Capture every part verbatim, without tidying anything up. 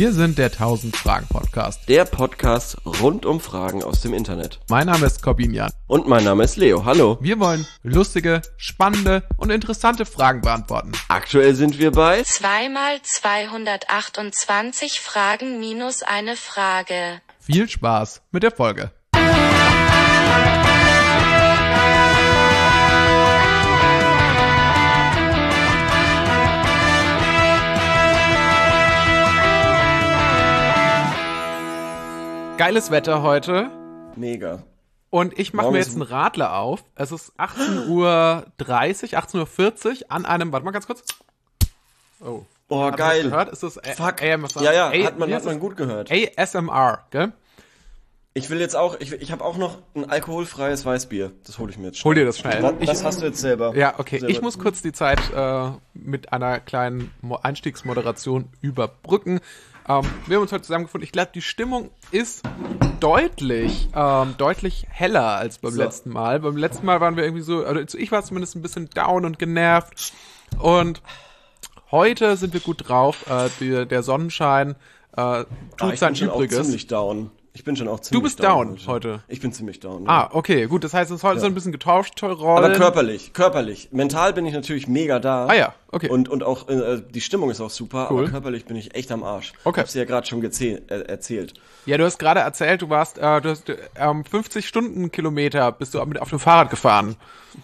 Wir sind der tausend-Fragen-Podcast. Der Podcast rund um Fragen aus dem Internet. Mein Name ist Corbinian. Und mein Name ist Leo. Hallo. Wir wollen lustige, spannende und interessante Fragen beantworten. Aktuell sind wir bei zwei mal zweihundertachtundzwanzig Fragen minus eine Frage. Viel Spaß mit der Folge. Geiles Wetter heute. Mega. Und ich mache mir jetzt einen Radler auf. Es ist achtzehn Uhr dreißig, achtzehn Uhr vierzig an einem, warte mal ganz kurz. Oh. Oh, Habt ihr geil. das gehört? Ist das A- Fuck. A M S R? Ja, ja, A- hat man, wie hat ist man das? gut gehört. A S M R, gell? Ich will jetzt auch, ich, ich habe auch noch ein alkoholfreies Weißbier. Das hole ich mir jetzt schnell. Hol dir das schnell. Das, Ich- das hast du jetzt selber. Ja, okay. Selber. Ich muss kurz die Zeit äh, mit einer kleinen Mo- Einstiegsmoderation überbrücken. Ähm, wir haben uns heute zusammengefunden. Ich glaube, die Stimmung ist deutlich, ähm, deutlich heller als beim So. letzten Mal. Beim letzten Mal waren wir irgendwie so, also ich war zumindest ein bisschen down und genervt. Und heute sind wir gut drauf. Äh, die, der Sonnenschein äh, Ah, tut ich sein bin schon auch Übriges. ziemlich down. Ich bin schon auch ziemlich bist down. down heute? Ich bin ziemlich down. Ah, Ja. okay, gut. Das heißt, es ist heute Ja. so ein bisschen getauscht, Rollen. Aber körperlich, körperlich. Mental bin ich natürlich mega da. Ah ja, okay. Und, und auch, äh, die Stimmung ist auch super, Cool. aber körperlich bin ich echt am Arsch. Okay. Hab's dir ja gerade schon gezäh- äh, erzählt. Ja, du hast gerade erzählt, du warst, äh, du hast ähm, fünfzig Stundenkilometer bist du mit auf dem Fahrrad gefahren.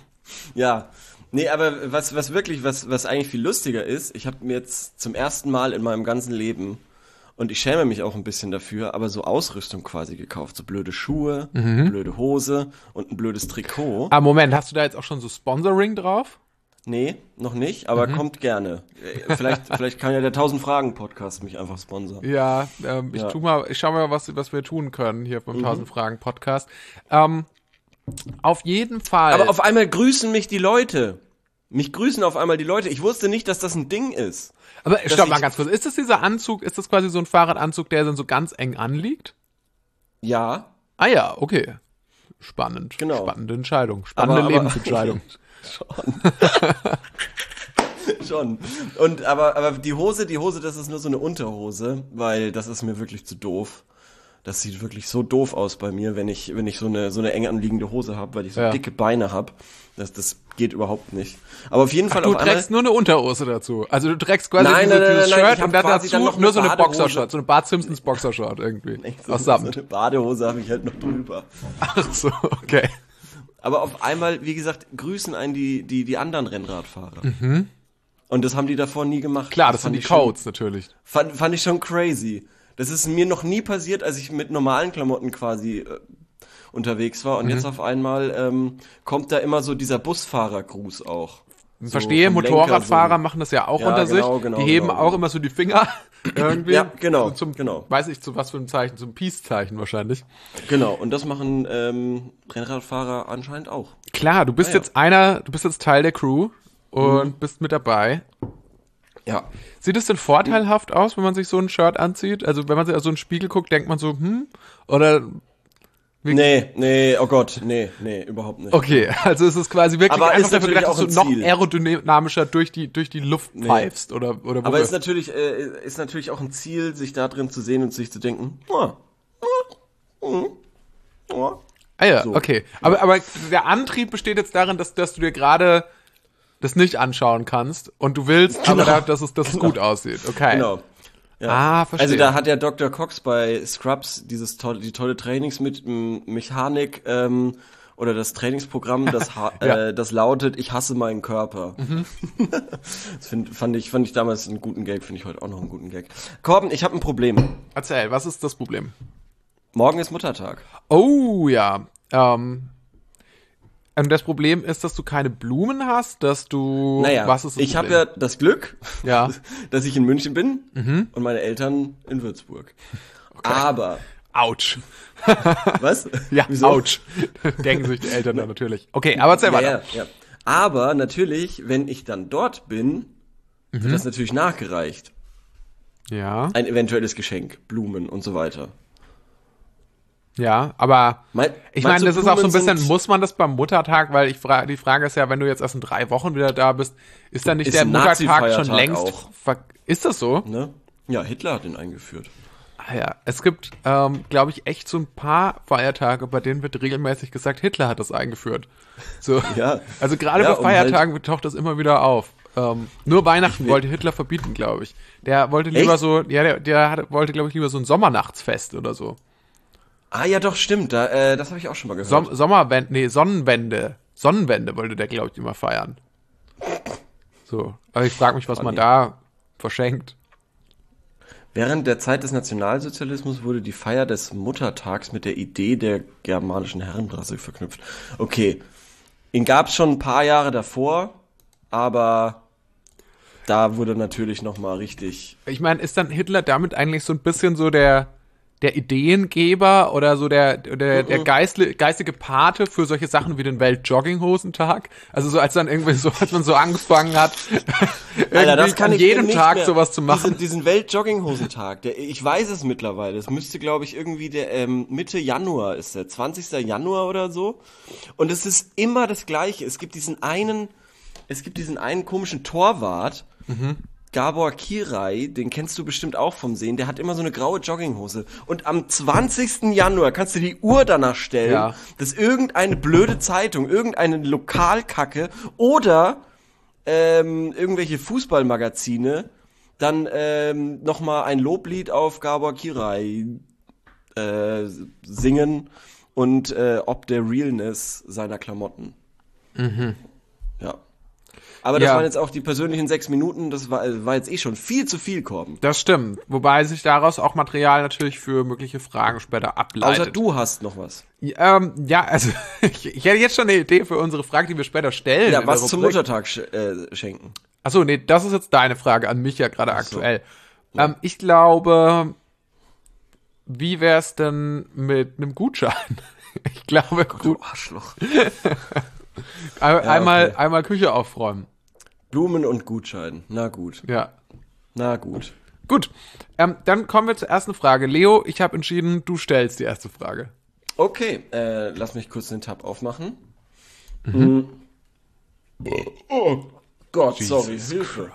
Ja. Nee, aber was, was wirklich, was, was eigentlich viel lustiger ist, ich habe mir jetzt zum ersten Mal in meinem ganzen Leben, und ich schäme mich auch ein bisschen dafür, aber so Ausrüstung quasi gekauft. So blöde Schuhe, blöde Hose und ein blödes Trikot. Ah, Moment, hast du da jetzt auch schon so Sponsoring drauf? Nee, noch nicht, aber kommt gerne. Äh, Vielleicht, vielleicht kann ja der tausend-Fragen-Podcast mich einfach sponsern. Ja, ähm, ich Ja. tu mal, ich schau mal, was, was wir tun können hier beim tausend Fragen Podcast. Ähm, auf jeden Fall. Aber auf einmal grüßen mich die Leute. Mich grüßen auf einmal die Leute. Ich wusste nicht, dass das ein Ding ist. Aber stopp ich- mal ganz kurz. Ist das dieser Anzug, ist das quasi so ein Fahrradanzug, der dann so ganz eng anliegt? Ja, Ah ja, okay. Spannend. Genau. Spannende Entscheidung. Spannende Aber- aber- Lebensentscheidung. schon. Und aber aber die Hose, die Hose, das ist nur so eine Unterhose, weil das ist mir wirklich zu doof. Das sieht wirklich so doof aus bei mir, wenn ich wenn ich so eine so eine eng anliegende Hose habe, weil ich so Ja. dicke Beine habe. Das das geht überhaupt nicht. Aber auf jeden Fall Du auf einmal trägst nur eine Unterhose dazu. Also du trägst quasi Nein, diese, nein, nein, dieses nein, nein, Shirt ich hab und dann quasi dazu dann noch eine nur so eine Badehose. Boxershort, so eine Bart Simpsons Boxershort irgendwie. so, Aus so Samt. eine Badehose habe ich halt noch drüber. Ach so, okay. Aber auf einmal, wie gesagt, grüßen einen die die die anderen Rennradfahrer. Und das haben die davor nie gemacht. Klar, das sind fand die ich schon- Codes natürlich. Fand, fand ich schon crazy. Das ist mir noch nie passiert, als ich mit normalen Klamotten quasi äh, unterwegs war. Und Mhm. jetzt auf einmal ähm, kommt da immer so dieser Busfahrergruß auch. So Verstehe, vom Lenker Motorradfahrer so. machen das ja auch Ja, unter genau, sich. genau, die heben genau, auch genau. immer so die Finger irgendwie. Ja, genau, So zum, genau. Weiß ich zu was für ein Zeichen, zum Peace-Zeichen wahrscheinlich. Genau, und das machen ähm, Rennradfahrer anscheinend auch. Klar, du bist Ah, ja. jetzt einer, du bist jetzt Teil der Crew und Mhm. bist mit dabei. Ja. Sieht es denn vorteilhaft aus, wenn man sich so ein Shirt anzieht? Also wenn man sich auf so einen Spiegel guckt, denkt man so, hm? Oder, Wie- Nee, nee, oh Gott, nee, nee, überhaupt nicht. okay, also es ist quasi wirklich Aber einfach ist dafür natürlich gedacht, dass auch du ein noch Ziel. aerodynamischer durch die, durch die Luft pfeifst oder, oder Aber wofür? ist natürlich, äh, ist natürlich auch ein Ziel, sich da drin zu sehen und sich zu denken, ah, ah, ah, ah. Ah ja, So. okay. Aber, aber der Antrieb besteht jetzt darin, dass, dass du dir gerade das nicht anschauen kannst und du willst, aber Genau. da, dass es, dass es gut aussieht. Okay. Genau. Ja. Ah, verstehe. Also da hat ja Doktor Cox bei Scrubs dieses tolle, die tolle Trainings mit m, Mechanik ähm, oder das Trainingsprogramm, das ha- Ja. äh, das lautet: Ich hasse meinen Körper. Das find, fand ich fand ich damals einen guten Gag, finde ich heute auch noch einen guten Gag. Korben, ich habe ein Problem. Erzähl, was ist das Problem? Morgen ist Muttertag. Oh ja. Ähm, und das Problem ist, dass du keine Blumen hast, dass du. Naja, was ist das ich habe Problem? ja das Glück, Ja. dass ich in München bin und meine Eltern in Würzburg. Aber Autsch. was? Ja, Wieso? Autsch. Denken sich die Eltern dann natürlich. Okay, aber erzähl Ja, weiter. ja, ja. Aber natürlich, wenn ich dann dort bin, Mhm. wird das natürlich nachgereicht. Ja. Ein eventuelles Geschenk, Blumen und so weiter. Ja, aber Mein, ich meine, meinst du, das ist auch so ein Blumen bisschen, sind- muss man das beim Muttertag, weil ich frage, die Frage ist ja, wenn du jetzt erst in drei Wochen wieder da bist, ist dann nicht Ist der ein Muttertag schon Nazi-Feiertag längst, auch. ver- ist das so? Ne? Ja, Hitler hat ihn eingeführt. Ah ja, es gibt, ähm, glaube ich, echt so ein paar Feiertage, bei denen wird regelmäßig gesagt, Hitler hat das eingeführt. So. Ja. Also gerade Ja, bei um Feiertagen halt taucht das immer wieder auf. Ähm, nur Weihnachten will- wollte Hitler verbieten, glaube ich. Der wollte lieber Echt? so, ja, der, der hatte, wollte, glaube ich, lieber so ein Sommernachtsfest oder so. Ah ja, doch, stimmt. Da, äh, das habe ich auch schon mal gehört. Som Sommerwende, nee, Sonnenwende. Sonnenwende wollte der, glaube ich, immer feiern. So. Aber ich frage mich, was Oh, man nee. da verschenkt. Während der Zeit des Nationalsozialismus wurde die Feier des Muttertags mit der Idee der germanischen Herrenrasse verknüpft. Okay, ihn gab es schon ein paar Jahre davor, aber da wurde natürlich nochmal richtig... Ich meine, ist dann Hitler damit eigentlich so ein bisschen so der, der Ideengeber oder so der, der, der geistle, geistige Pate für solche Sachen wie den Welt-Jogginghosentag? Also so als dann irgendwie so, als man so angefangen hat, Alter, das irgendwie kann an ich jedem nicht Tag mehr. sowas zu machen. Diesen, diesen Welt-Jogginghosentag, der, ich weiß es mittlerweile, es müsste, glaube ich, irgendwie der ähm, Mitte Januar ist der, zwanzigster Januar oder so. Und es ist immer das Gleiche. Es gibt diesen einen, es gibt diesen einen komischen Torwart, Gabor Kirai, den kennst du bestimmt auch vom Sehen, der hat immer so eine graue Jogginghose. Und am zwanzigsten Januar kannst du die Uhr danach stellen, Ja. dass irgendeine blöde Zeitung, irgendeine Lokalkacke oder ähm, irgendwelche Fußballmagazine dann ähm, nochmal ein Loblied auf Gabor Kirai äh, singen und äh, ob der Realness seiner Klamotten. Ja. Aber das Ja. waren jetzt auch die persönlichen sechs Minuten, das war, war jetzt eh schon viel zu viel, Korben. Das stimmt. Wobei sich daraus auch Material natürlich für mögliche Fragen später ableitet. Außer du hast noch was. Ähm, ja, also ich, ich hätte jetzt schon eine Idee für unsere Frage, die wir später stellen. Ja, in was der zum Rubrik. Muttertag sch äh, schenken. Achso, nee, das ist jetzt deine Frage an mich ja gerade aktuell. Ähm, ich glaube, wie wär's denn mit einem Gutschein? Ich glaube, gut, Arschloch. ein, einmal, okay. einmal Küche aufräumen. Blumen und Gutschein. Na gut. Ja. Na gut. Gut, ähm, dann kommen wir zur ersten Frage. Leo, ich habe entschieden, du stellst die erste Frage. Okay, äh, lass mich kurz den Tab aufmachen. Mhm. Oh Gott, sorry, Hilfe.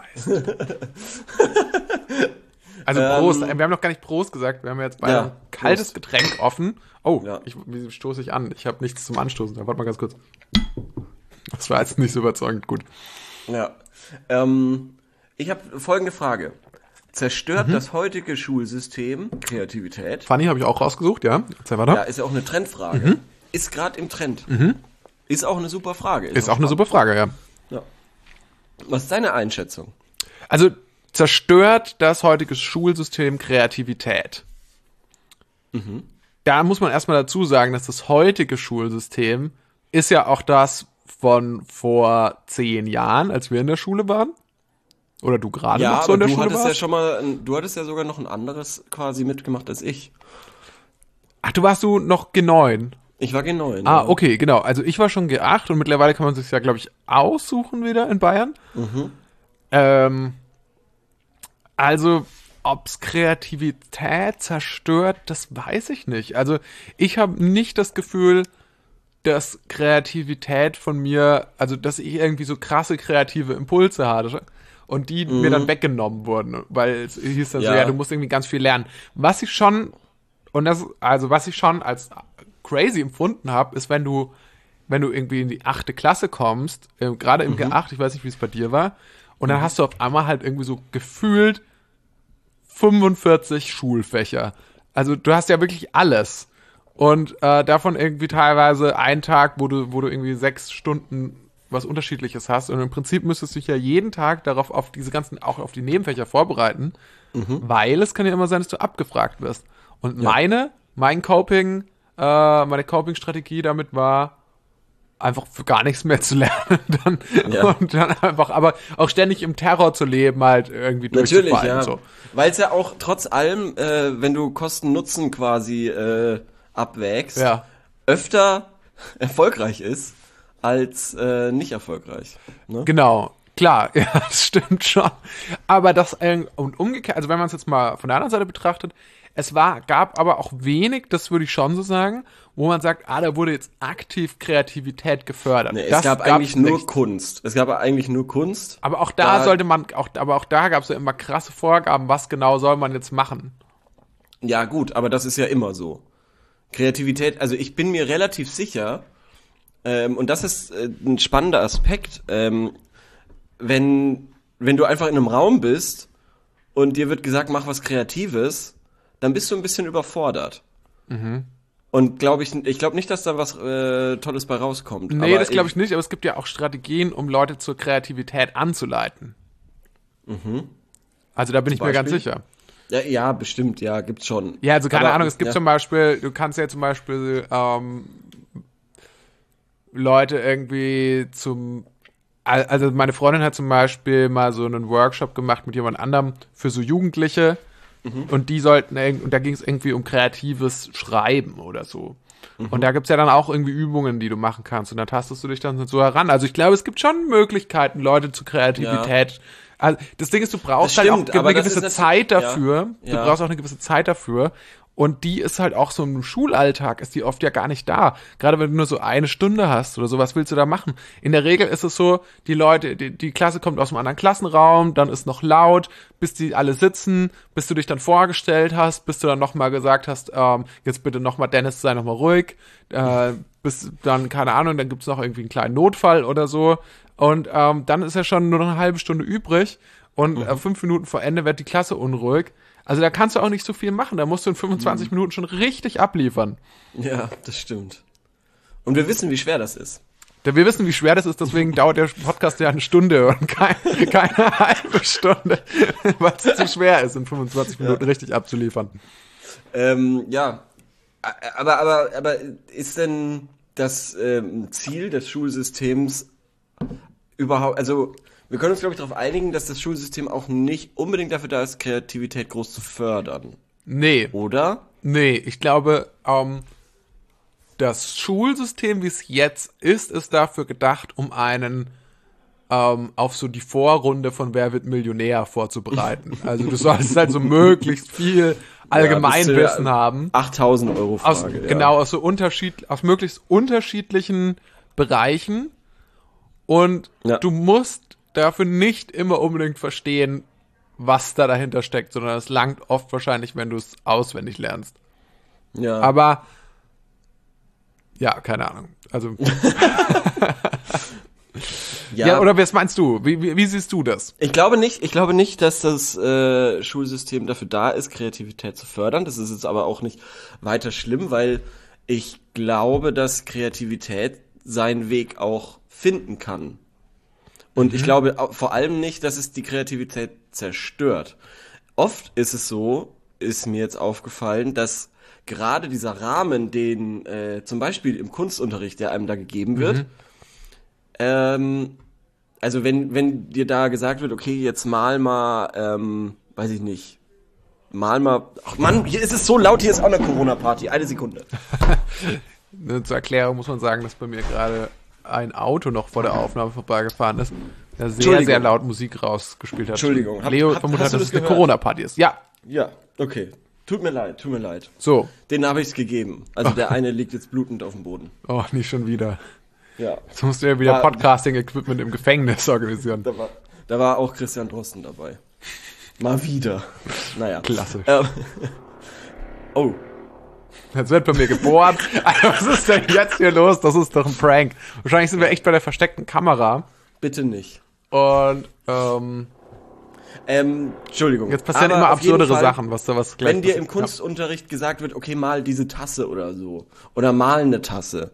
Also Prost, wir haben noch gar nicht Prost gesagt, wir haben jetzt beide Ja, ein kaltes Prost. Getränk offen. Oh, Ja. ich, wie stoße ich an? Ich habe nichts zum Anstoßen. Warte mal ganz kurz. Das war jetzt nicht so überzeugend gut. Ja. Ähm, ich habe folgende Frage. Zerstört das heutige Schulsystem Kreativität? Fanny habe ich auch rausgesucht, ja? Erzähl weiter. Ja, ist ja auch eine Trendfrage. Ist gerade im Trend. Ist auch eine super Frage. Ist auch eine super Frage, ja. Ja. Was ist deine Einschätzung? Also zerstört das heutige Schulsystem Kreativität? Da muss man erstmal dazu sagen, dass das heutige Schulsystem ist ja auch das von vor zehn Jahren, als wir in der Schule waren. Oder du gerade Ja, noch so aber in der du Schule hattest warst. ja schon mal, ein- du hattest ja sogar noch ein anderes quasi mitgemacht als ich. Ach, du warst du noch G neun. Ich war G neun. Ah, ja. okay, genau. Also ich war schon G acht und mittlerweile kann man sich ja, glaube ich, aussuchen wieder in Bayern. Ähm, also, ob's Kreativität zerstört, das weiß ich nicht. Also ich habe nicht das Gefühl, dass Kreativität von mir, also dass ich irgendwie so krasse kreative Impulse hatte und die mir dann weggenommen wurden, weil es hieß dann so, Ja. ja, du musst irgendwie ganz viel lernen. Was ich schon, und das, also was ich schon als crazy empfunden habe, ist, wenn du, wenn du irgendwie in die achte Klasse kommst, äh, gerade im G acht, ich weiß nicht, wie es bei dir war, und dann hast du auf einmal halt irgendwie so gefühlt fünfundvierzig Schulfächer. Also du hast ja wirklich alles. Und äh, davon irgendwie teilweise einen Tag, wo du, wo du irgendwie sechs Stunden was Unterschiedliches hast. Und im Prinzip müsstest du dich ja jeden Tag darauf, auf diese ganzen, auch auf die Nebenfächer vorbereiten, weil es kann ja immer sein, dass du abgefragt wirst. Und meine, mein Coping, äh, meine Coping-Strategie damit war, einfach für gar nichts mehr zu lernen. Dann, Ja. Und dann einfach, aber auch ständig im Terror zu leben, halt irgendwie Natürlich, durchzufallen. ja. So. Weil es ja auch trotz allem, äh, wenn du Kosten-Nutzen quasi äh, abwägst, Ja. öfter erfolgreich ist als äh, nicht erfolgreich. Ne? Genau, klar, ja, das stimmt schon. Aber das, äh, und umgekehrt, also wenn man es jetzt mal von der anderen Seite betrachtet, Es war, gab aber auch wenig, das würde ich schon so sagen, wo man sagt, ah, da wurde jetzt aktiv Kreativität gefördert. Nee, es das gab eigentlich nur nicht. Kunst. Es gab eigentlich nur Kunst. Aber auch da, Da- sollte man, auch, aber auch da gab es ja immer krasse Vorgaben, was genau soll man jetzt machen. Ja, gut, aber das ist ja immer so. Kreativität, also ich bin mir relativ sicher, ähm, und das ist äh, ein spannender Aspekt, ähm, wenn, wenn du einfach in einem Raum bist und dir wird gesagt, mach was Kreatives, dann bist du ein bisschen überfordert. Mhm. Und glaube ich, ich glaube nicht, dass da was äh, Tolles bei rauskommt. Nee, aber das glaube ich nicht, aber es gibt ja auch Strategien, um Leute zur Kreativität anzuleiten. Mhm. Also da bin ich mir ganz Beispiel? sicher. Ja, ja, bestimmt, ja, gibt's schon. Ja, also keine Aber, Ahnung, es gibt ja. zum Beispiel, du kannst ja zum Beispiel ähm, Leute irgendwie zum, al- also meine Freundin hat zum Beispiel mal so einen Workshop gemacht mit jemand anderem für so Jugendliche und die sollten, irg- und da ging es irgendwie um kreatives Schreiben oder so. Und da gibt's ja dann auch irgendwie Übungen, die du machen kannst und da tastest du dich dann so heran. Also ich glaube, es gibt schon Möglichkeiten, Leute zu Kreativität. Also das Ding ist, du brauchst Das halt stimmt, auch aber eine das gewisse ist Zeit natürlich- dafür. ja, Du ja. brauchst auch eine gewisse Zeit dafür. Und die ist halt auch so im Schulalltag, ist die oft ja gar nicht da. Gerade wenn du nur so eine Stunde hast oder so, was willst du da machen? In der Regel ist es so, die Leute, die, die Klasse kommt aus einem anderen Klassenraum, dann ist noch laut, bis die alle sitzen, bis du dich dann vorgestellt hast, bis du dann nochmal gesagt hast, ähm, jetzt bitte nochmal, Dennis, sei nochmal ruhig, äh, bis dann, keine Ahnung, dann gibt's noch irgendwie einen kleinen Notfall oder so. Und ähm, dann ist ja schon nur noch eine halbe Stunde übrig und äh, fünf Minuten vor Ende wird die Klasse unruhig. Also da kannst du auch nicht so viel machen. Da musst du in fünfundzwanzig Minuten schon richtig abliefern. Ja, das stimmt. Und wir wissen, wie schwer das ist. Denn wir wissen, wie schwer das ist, deswegen dauert der Podcast ja eine Stunde und kein, keine halbe Stunde, weil es zu schwer ist, in fünfundzwanzig Minuten richtig abzuliefern. Ähm, ja, A- aber, aber, aber ist denn das ähm, Ziel des Schulsystems überhaupt, also wir können uns, glaube ich, darauf einigen, dass das Schulsystem auch nicht unbedingt dafür da ist, Kreativität groß zu fördern, Nee, oder? nee, ich glaube, ähm, das Schulsystem, wie es jetzt ist, ist dafür gedacht, um einen ähm, auf so die Vorrunde von Wer wird Millionär vorzubereiten. Also du sollst halt so möglichst viel Allgemeinwissen Ja, bis zu der haben. achttausend Euro Aus, Frage. ja. Genau, aus so unterschied, aus möglichst unterschiedlichen Bereichen. Und Ja. du musst dafür nicht immer unbedingt verstehen, was da dahinter steckt, sondern es langt oft wahrscheinlich, wenn du es auswendig lernst. Ja. Aber ja, keine Ahnung. Also ja, oder was meinst du? Wie, wie, wie siehst du das? Ich glaube nicht, ich glaube nicht, dass das äh, Schulsystem dafür da ist, Kreativität zu fördern. Das ist jetzt aber auch nicht weiter schlimm, weil ich glaube, dass Kreativität seinen Weg auch finden kann. Und ich glaube au- vor allem nicht, dass es die Kreativität zerstört. Oft ist es so, ist mir jetzt aufgefallen, dass gerade dieser Rahmen, den äh, zum Beispiel im Kunstunterricht, der einem da gegeben wird, ähm, also wenn, wenn dir da gesagt wird, okay, jetzt mal mal, ähm, weiß ich nicht, mal mal, ach Mann, hier ist es so laut, hier ist auch eine Corona-Party, eine Sekunde. Zur Erklärung muss man sagen, dass bei mir gerade ein Auto noch vor der Aufnahme vorbeigefahren ist, der sehr, Entschuldigung. sehr laut Musik rausgespielt hat. Entschuldigung. Hab- Leo hab- vermutet, hast du dass es das eine gehört? Corona-Party ist. Ja, Ja, okay. Tut mir leid, tut mir leid. so. Den habe ich es gegeben. Also der eine liegt jetzt blutend auf dem Boden. Oh, nicht schon wieder. Ja, Jetzt musst du ja wieder War- Podcasting-Equipment im Gefängnis organisieren. da war, da war auch Christian Drosten dabei. Mal wieder. Naja. Klasse. Ähm, oh, Jetzt wird bei mir gebohrt. Alter, was ist denn jetzt hier los? Das ist doch ein Prank. Wahrscheinlich sind wir echt bei der versteckten Kamera. bitte nicht. Und ähm, Ähm, Entschuldigung. jetzt passieren Aber immer auf jeden absurdere Fall, Sachen, was da was gleich Wenn dir im passiert. Kunstunterricht gesagt wird, okay, mal diese Tasse oder so. Oder mal eine Tasse.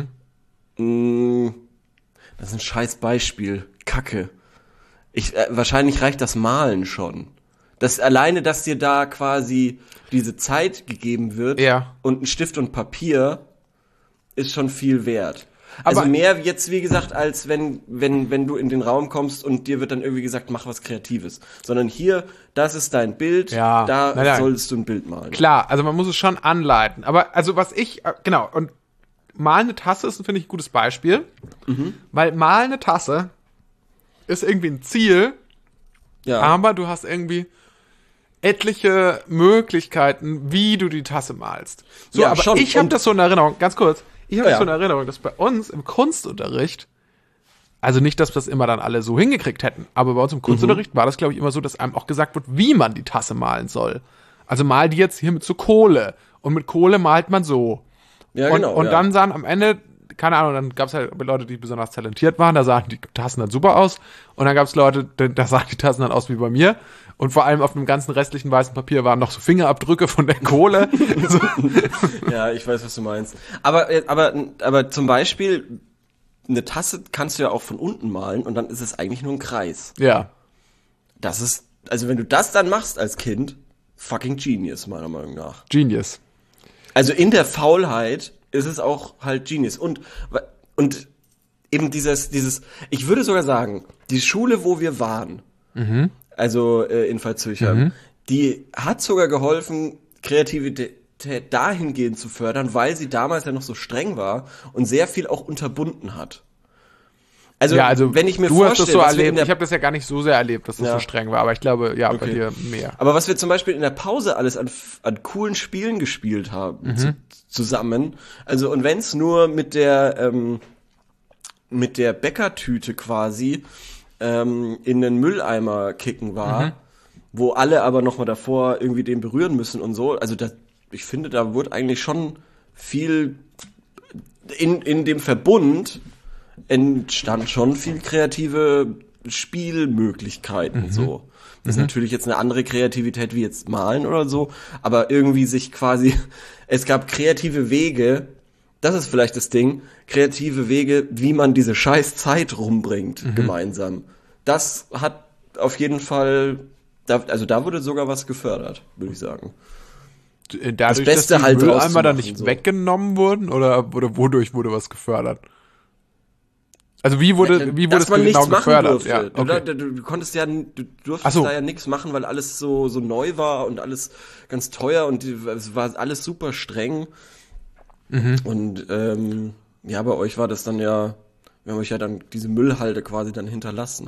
Mm, das ist ein scheiß Beispiel. Kacke. Ich, äh, wahrscheinlich reicht das Malen schon. Das alleine, dass dir da quasi diese Zeit gegeben wird Ja. und ein Stift und Papier ist schon viel wert. Also Aber- mehr jetzt, wie gesagt, als wenn, wenn, wenn du in den Raum kommst und dir wird dann irgendwie gesagt, mach was Kreatives. Sondern hier, das ist dein Bild, Ja. da Nein, nein. sollst du ein Bild malen. Klar, also man muss es schon anleiten. Aber also was ich, äh, genau, und malen eine Tasse ist, finde ich, ein gutes Beispiel. Weil malen eine Tasse ist irgendwie ein Ziel, Ja. aber du hast irgendwie, etliche Möglichkeiten, wie du die Tasse malst. So, Ja, aber schon. ich habe Und- das so in Erinnerung, ganz kurz, ich habe Ja, das so in ja. Erinnerung, dass bei uns im Kunstunterricht, also nicht, dass das immer dann alle so hingekriegt hätten, aber bei uns im Kunstunterricht Mhm. war das, glaube ich, immer so, dass einem auch gesagt wird, wie man die Tasse malen soll. Also mal die jetzt hier mit so Kohle und mit Kohle malt man so. Ja, und genau. und ja. dann sahen am Ende, keine Ahnung, dann gab es halt Leute, die besonders talentiert waren, da sahen die Tassen dann super aus. Und dann gab es Leute, da da sahen die Tassen dann aus wie bei mir. Und vor allem auf dem ganzen restlichen weißen Papier waren noch so Fingerabdrücke von der Kohle. so. Ja, ich weiß, was du meinst. Aber, äh, aber, aber zum Beispiel, eine Tasse kannst du ja auch von unten malen und dann ist es eigentlich nur ein Kreis. Ja. Das ist, also wenn du das dann machst als Kind, fucking Genius, meiner Meinung nach. Genius. Also in der Faulheit ist es auch halt Genius. Und, und eben dieses, dieses, ich würde sogar sagen, die Schule, wo wir waren, Mhm. also äh, in Pfalzürchem, Mhm. die hat sogar geholfen, Kreativität dahingehend zu fördern, weil sie damals ja noch so streng war und sehr viel auch unterbunden hat. Also, ja, also wenn ich mir du vorstelle, hast das so was wir in erlebt. der, Ich habe das ja gar nicht so sehr erlebt, dass das Ja. so streng war. Aber ich glaube, ja, bei Okay. dir mehr. aber was wir zum Beispiel in der Pause alles an, an coolen Spielen gespielt haben Mhm. zu, zusammen, also und wenn es nur mit der ähm, mit der Bäckertüte quasi ähm, in den Mülleimer kicken war, Mhm. wo alle aber noch mal davor irgendwie den berühren müssen und so. Also das, ich finde, da wurde eigentlich schon viel in in dem Verbund entstand schon viel kreative Spielmöglichkeiten so. Das ist natürlich jetzt eine andere Kreativität wie jetzt malen oder so, aber irgendwie sich quasi, es gab kreative Wege, das ist vielleicht das Ding, kreative Wege, wie man diese scheiß Zeit rumbringt, gemeinsam. Das hat auf jeden Fall, da, also da wurde sogar was gefördert, würde ich sagen. Dadurch, Beste dass die halt Mülleimer rauszumachen, dann nicht so. weggenommen wurden oder, oder wodurch wurde was gefördert? Also wie wurde, wie wurde Dass es man genau nichts machen gefördert? durfte. Ja, du, okay. du, du konntest ja, du durftest Ach so. da ja nichts machen, weil alles so so neu war und alles ganz teuer und die, es war alles super streng. Mhm. Und ähm, ja, bei euch war das dann ja, wir haben euch ja dann diese Müllhalde quasi dann hinterlassen.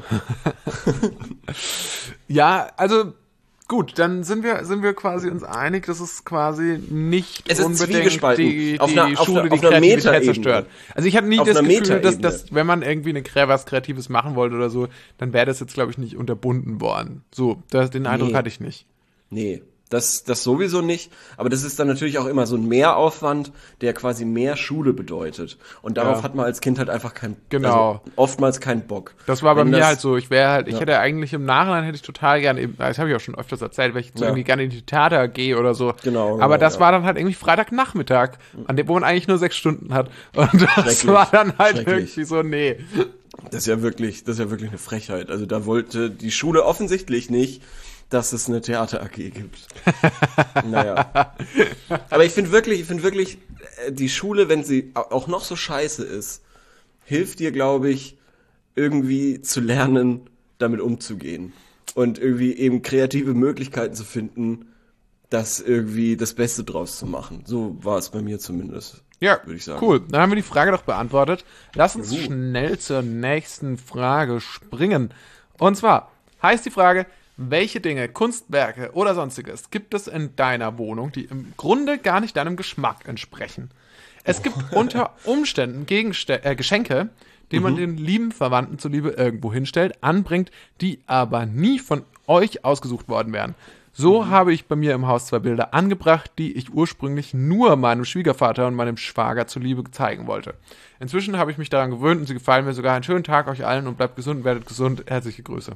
Ja, also gut, dann sind wir sind wir quasi uns einig, dass es quasi nicht Es ist unbedingt zwiegespalten. die, Auf die einer- auf Schule einer- die auf einer Kreativität Metaebene. zerstört. Also ich hatte nie Auf das einer Gefühl, dass, Metaebene. dass wenn man irgendwie eine Krä- was Kreatives machen wollte oder so, dann wäre das jetzt, glaube ich, nicht unterbunden worden. So, das, den Eindruck Nee. hatte ich nicht. Nee, das, das sowieso nicht. Aber das ist dann natürlich auch immer so ein Mehraufwand, der quasi mehr Schule bedeutet. Und darauf Ja. hat man als Kind halt einfach keinen, Genau. also oftmals keinen Bock. Das war bei Wenn mir das- halt so, ich wäre halt, ich Ja. hätte eigentlich im Nachhinein hätte ich total gerne, eben, das habe ich auch schon öfters erzählt, weil ich so Ja. irgendwie gerne in die Theater A G oder so. Genau, Aber genau, das ja. war dann halt irgendwie Freitagnachmittag, an dem, wo man eigentlich nur sechs Stunden hat. Und das Schrecklich. war dann halt Schrecklich. irgendwie so, nee. Das ist ja wirklich, das ist ja wirklich eine Frechheit. Also da wollte die Schule offensichtlich nicht, dass es eine Theater-A G gibt. Naja. Aber ich finde wirklich, ich finde wirklich, äh, die Schule, wenn sie au- auch noch so scheiße ist, hilft dir, glaube ich, irgendwie zu lernen, damit umzugehen. Und irgendwie eben kreative Möglichkeiten zu finden, das irgendwie das Beste draus zu machen. So war es bei mir zumindest. Ja, Würde ich sagen. cool. Dann haben wir die Frage doch beantwortet. Lass uns Juhu. schnell zur nächsten Frage springen. Und zwar heißt die Frage, welche Dinge, Kunstwerke oder sonstiges gibt es in deiner Wohnung, die im Grunde gar nicht deinem Geschmack entsprechen? Es gibt unter Umständen Gegenste äh, Geschenke, die man den lieben Verwandten zuliebe irgendwo hinstellt, anbringt, die aber nie von euch ausgesucht worden wären. So habe ich bei mir im Haus zwei Bilder angebracht, die ich ursprünglich nur meinem Schwiegervater und meinem Schwager zuliebe zeigen wollte. Inzwischen habe ich mich daran gewöhnt und sie gefallen mir sogar. Einen schönen Tag euch allen und bleibt gesund, werdet gesund. Herzliche Grüße.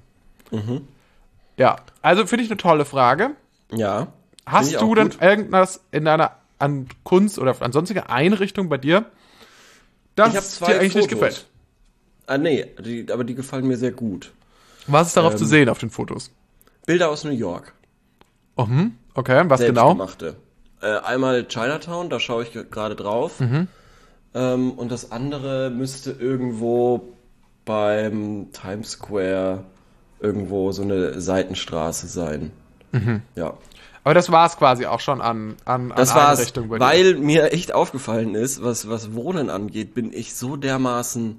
Ja, also finde ich eine tolle Frage. Ja. Hast Finde ich du auch denn gut. irgendwas in deiner an Kunst oder an sonstige Einrichtung bei dir, das Ich hab zwei dir eigentlich nicht Fotos. gefällt? Ah, nee, die, aber die gefallen mir sehr gut. Was ist darauf Ähm, zu sehen auf den Fotos? Bilder aus New York. Oh, hm, okay, was genau? Selbstgemachte. Äh, einmal Chinatown, da schaue ich ge- gerade drauf. Mhm. Ähm, und das andere müsste irgendwo beim Times Square irgendwo so eine Seitenstraße sein. Mhm. Ja. Aber das war es quasi auch schon an, an, an Das war's, Einrichtung bei dir. weil mir echt aufgefallen ist, was, was Wohnen angeht, bin ich so dermaßen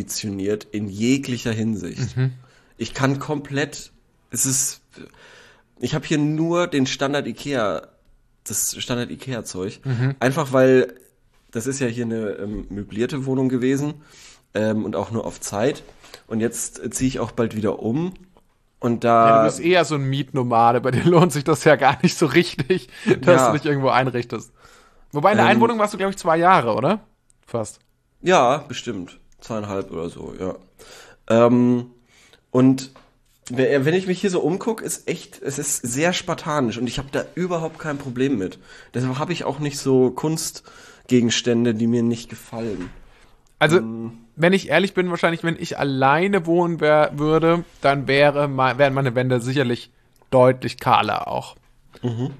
unambitioniert in jeglicher Hinsicht. Mhm. Ich kann komplett, es ist, ich habe hier nur den Standard Ikea, das Standard Ikea-Zeug. Mhm. Einfach weil, das ist ja hier eine ähm, möblierte Wohnung gewesen ähm, und auch nur auf Zeit. Und jetzt äh, ziehe ich auch bald wieder um. Und da. Ja, du bist eher so ein Mietnomade, bei dir lohnt sich das ja gar nicht so richtig, dass Ja. du dich irgendwo einrichtest. Wobei in der Ähm, Einwohnung warst du, glaube ich, zwei Jahre, oder? Fast. Ja, bestimmt. Zweieinhalb oder so, ja. Ähm, und we- wenn ich mich hier so umgucke, ist echt, es ist sehr spartanisch und ich habe da überhaupt kein Problem mit. Deshalb habe ich auch nicht so Kunstgegenstände, die mir nicht gefallen. Also, Ähm, wenn ich ehrlich bin, wahrscheinlich, wenn ich alleine wohnen wär, würde, dann wäre mein, wären meine Wände sicherlich deutlich kahler auch. Mhm.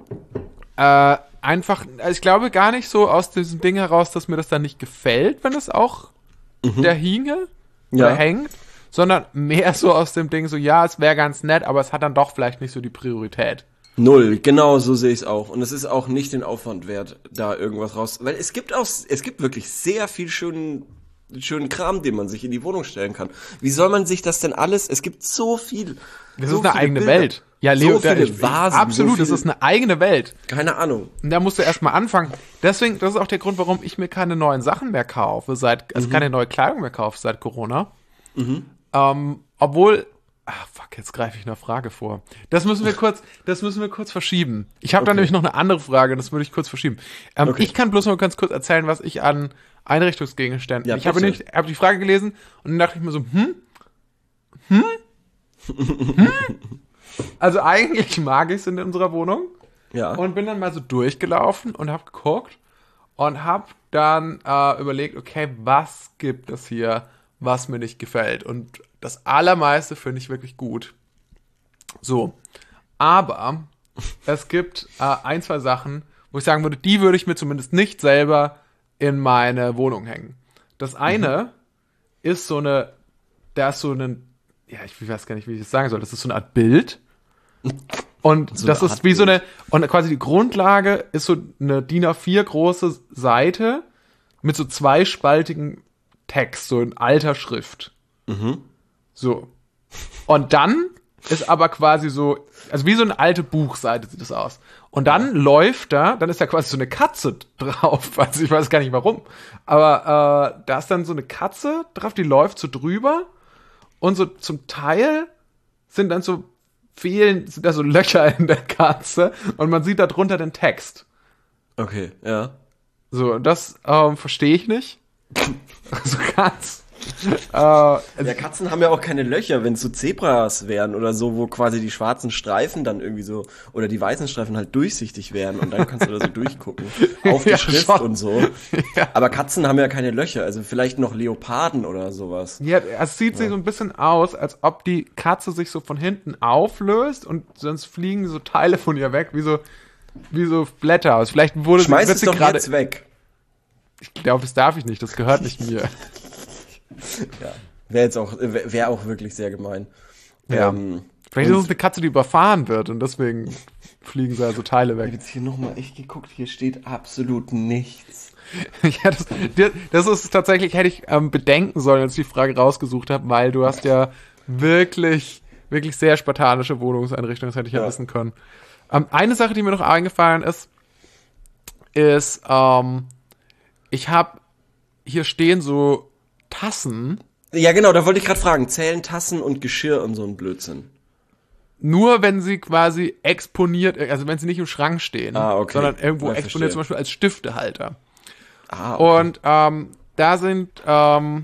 Äh, einfach, also ich glaube gar nicht so aus diesem Ding heraus, dass mir das dann nicht gefällt, wenn es auch da hinge Ja. oder hängt, sondern mehr so aus dem Ding so, ja, es wäre ganz nett, aber es hat dann doch vielleicht nicht so die Priorität. Null, genau so sehe ich es auch. Und es ist auch nicht den Aufwand wert, da irgendwas raus. Weil es gibt auch, es gibt wirklich sehr viel schönen, schönen Kram, den man sich in die Wohnung stellen kann. Wie soll man sich das denn alles? Es gibt so viel. Das so ist eine viele eigene Bilder, Welt. Ja, Leo, so da- viele ich- Vasen, absolut, so das viele, ist eine eigene Welt. keine Ahnung. Und da musst du erstmal anfangen. Deswegen, das ist auch der Grund, warum ich mir keine neuen Sachen mehr kaufe, seit, also keine neue Kleidung mehr kaufe seit Corona. Ähm, obwohl, ach fuck, jetzt greife ich eine Frage vor. Das müssen wir kurz, das müssen wir kurz verschieben. Ich habe Okay. da nämlich noch eine andere Frage, das würde ich kurz verschieben. Ähm, Okay. Ich kann bloß noch ganz kurz erzählen, was ich an Einrichtungsgegenständen. Ja, ich habe bitte. nämlich, habe die Frage gelesen und dann dachte ich mir so, hm? Hm? Hm? Also eigentlich mag ich es in unserer Wohnung. Ja. Und bin dann mal so durchgelaufen und habe geguckt und habe dann äh, überlegt, okay, was gibt es hier, was mir nicht gefällt? Und das Allermeiste finde ich wirklich gut. So, aber es gibt äh, ein, zwei Sachen, wo ich sagen würde, die würde ich mir zumindest nicht selber in meine Wohnung hängen. Das eine ist so eine, da ist so ein, ja, ich weiß gar nicht, wie ich das sagen soll, das ist so eine Art Bild. Und So das eine ist Art wie so Bild. eine, und quasi die Grundlage ist so eine D I N A vier große Seite mit so zweispaltigen Text, so in alter Schrift. So. Und dann ist aber quasi so, also wie so eine alte Buchseite sieht das aus. Und dann läuft da, dann ist da quasi so eine Katze drauf. Also ich weiß gar nicht warum. Aber äh, da ist dann so eine Katze drauf, die läuft so drüber. Und so zum Teil sind dann so fehlen, sind da so Löcher in der Katze. Und man sieht da drunter den Text. Okay, ja. So, das ähm, verstehe ich nicht. So ganz. äh, also, Ja, Katzen haben ja auch keine Löcher, wenn es so Zebras wären oder so, wo quasi die schwarzen Streifen dann irgendwie so, oder die weißen Streifen halt durchsichtig wären und dann kannst du da so durchgucken. Auf die Ja, Schrift schon. und so. Ja. Aber Katzen haben ja keine Löcher, also vielleicht noch Leoparden oder sowas. Ja, es sieht sich so ein bisschen aus, als ob die Katze sich so von hinten auflöst und sonst fliegen so Teile von ihr weg, wie so, wie so Blätter aus. Vielleicht wurde Schmeiß wird es sie doch gerade. jetzt weg. Ich glaube, das darf ich nicht, das gehört nicht mir. Ja. Wäre jetzt auch, wäre wär auch wirklich sehr gemein. Ja. Ähm, Vielleicht ist und- es eine Katze, die überfahren wird und deswegen fliegen da so Teile Ich habe weg. jetzt hier nochmal echt geguckt, hier steht absolut nichts. Ja, das, das ist tatsächlich, hätte ich ähm, bedenken sollen, als ich die Frage rausgesucht habe, weil du hast ja wirklich, wirklich sehr spartanische Wohnungseinrichtungen, das hätte ich ja, Ja. wissen können. Ähm, eine Sache, die mir noch eingefallen ist, ist, ähm, ich habe, hier stehen so Tassen, Ja, genau, da wollte ich gerade fragen, zählen Tassen und Geschirr und so ein Blödsinn? nur wenn sie quasi exponiert, also wenn sie nicht im Schrank stehen, Ah, okay. sondern irgendwo Ja, exponiert, verstehe. zum Beispiel als Stiftehalter. Ah, okay. Und ähm, da sind ähm,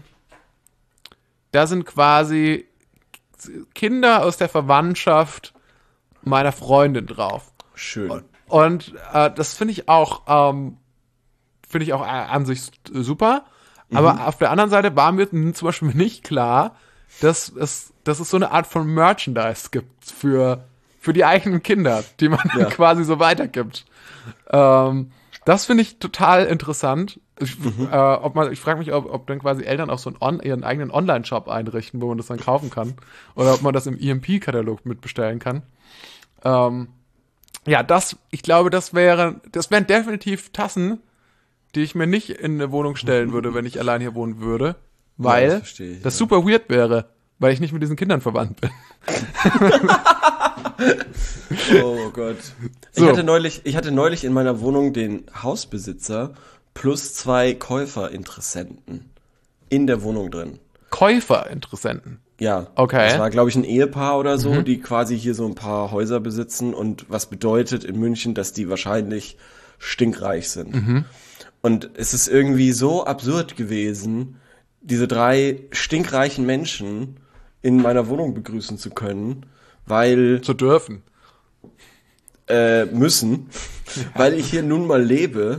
da sind quasi Kinder aus der Verwandtschaft meiner Freundin drauf. Schön. Und äh, das finde ich auch ähm, finde ich auch äh, an sich super. Aber auf der anderen Seite war mir zum Beispiel nicht klar, dass es, dass es so eine Art von Merchandise gibt für, für die eigenen Kinder, die man Ja. quasi so weitergibt. Ähm, das finde ich total interessant. Ich, äh, ob man, ich frage mich, ob, ob dann quasi Eltern auch so einen on, ihren eigenen Online-Shop einrichten, wo man das dann kaufen kann. Oder ob man das im E M P-Katalog mitbestellen kann. Ähm, ja, das, ich glaube, das wäre, das wären definitiv Tassen, die ich mir nicht in eine Wohnung stellen würde, wenn ich allein hier wohnen würde. Weil das verstehe ich, das ja. super weird wäre. weil ich nicht mit diesen Kindern verwandt bin. Oh Gott. Ich So. hatte neulich, ich hatte neulich in meiner Wohnung den Hausbesitzer plus zwei Käuferinteressenten in der Wohnung drin. Käuferinteressenten. Ja. Okay. Das war, glaube ich, ein Ehepaar oder so, mhm. die quasi hier so ein paar Häuser besitzen und was bedeutet in München, dass die wahrscheinlich stinkreich sind. Mhm. Und es ist irgendwie so absurd gewesen, diese drei stinkreichen Menschen in meiner Wohnung begrüßen zu können, weil... Zu dürfen. Äh, müssen, ja. weil ich hier nun mal lebe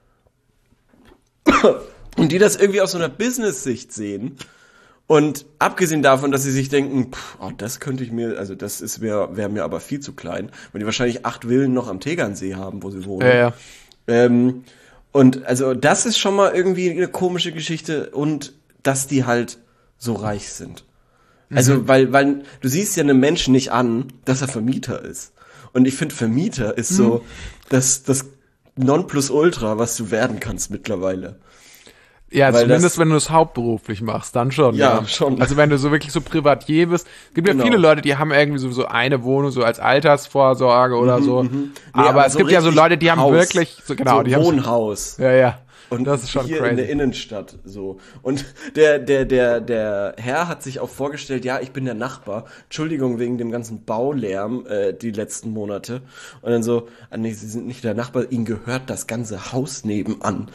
und die das irgendwie aus so einer Business-Sicht sehen und abgesehen davon, dass sie sich denken, pff, oh, das könnte ich mir, also das ist mir, wäre mir aber viel zu klein, weil die wahrscheinlich acht Villen noch am Tegernsee haben, wo sie wohnen. Ja, ja. Ähm, und also das ist schon mal irgendwie eine komische Geschichte und dass die halt so reich sind. Also, mhm. weil, weil du siehst ja einem Menschen nicht an, dass er Vermieter ist. Und ich finde, Vermieter ist so mhm. das, das Nonplusultra, was du werden kannst mittlerweile. Ja, Weil zumindest das, wenn du es hauptberuflich machst, dann schon. Ja, ja, schon. Also wenn du so wirklich so Privatier bist. Es gibt Genau. ja viele Leute, die haben irgendwie so, so eine Wohnung so als Altersvorsorge oder Mhm, so. mhm. Nee, aber, aber es so gibt ja so richtig Leute, die haben Haus. wirklich, so genau, so die haben Wohnhaus. Ja, ja. Und das ist schon hier crazy. in der Innenstadt so. Und der, der, der, der Herr hat sich auch vorgestellt, ja, ich bin der Nachbar. Entschuldigung wegen dem ganzen Baulärm äh, die letzten Monate. Und dann so, ah, nee, Sie sind nicht der Nachbar, Ihnen gehört das ganze Haus nebenan.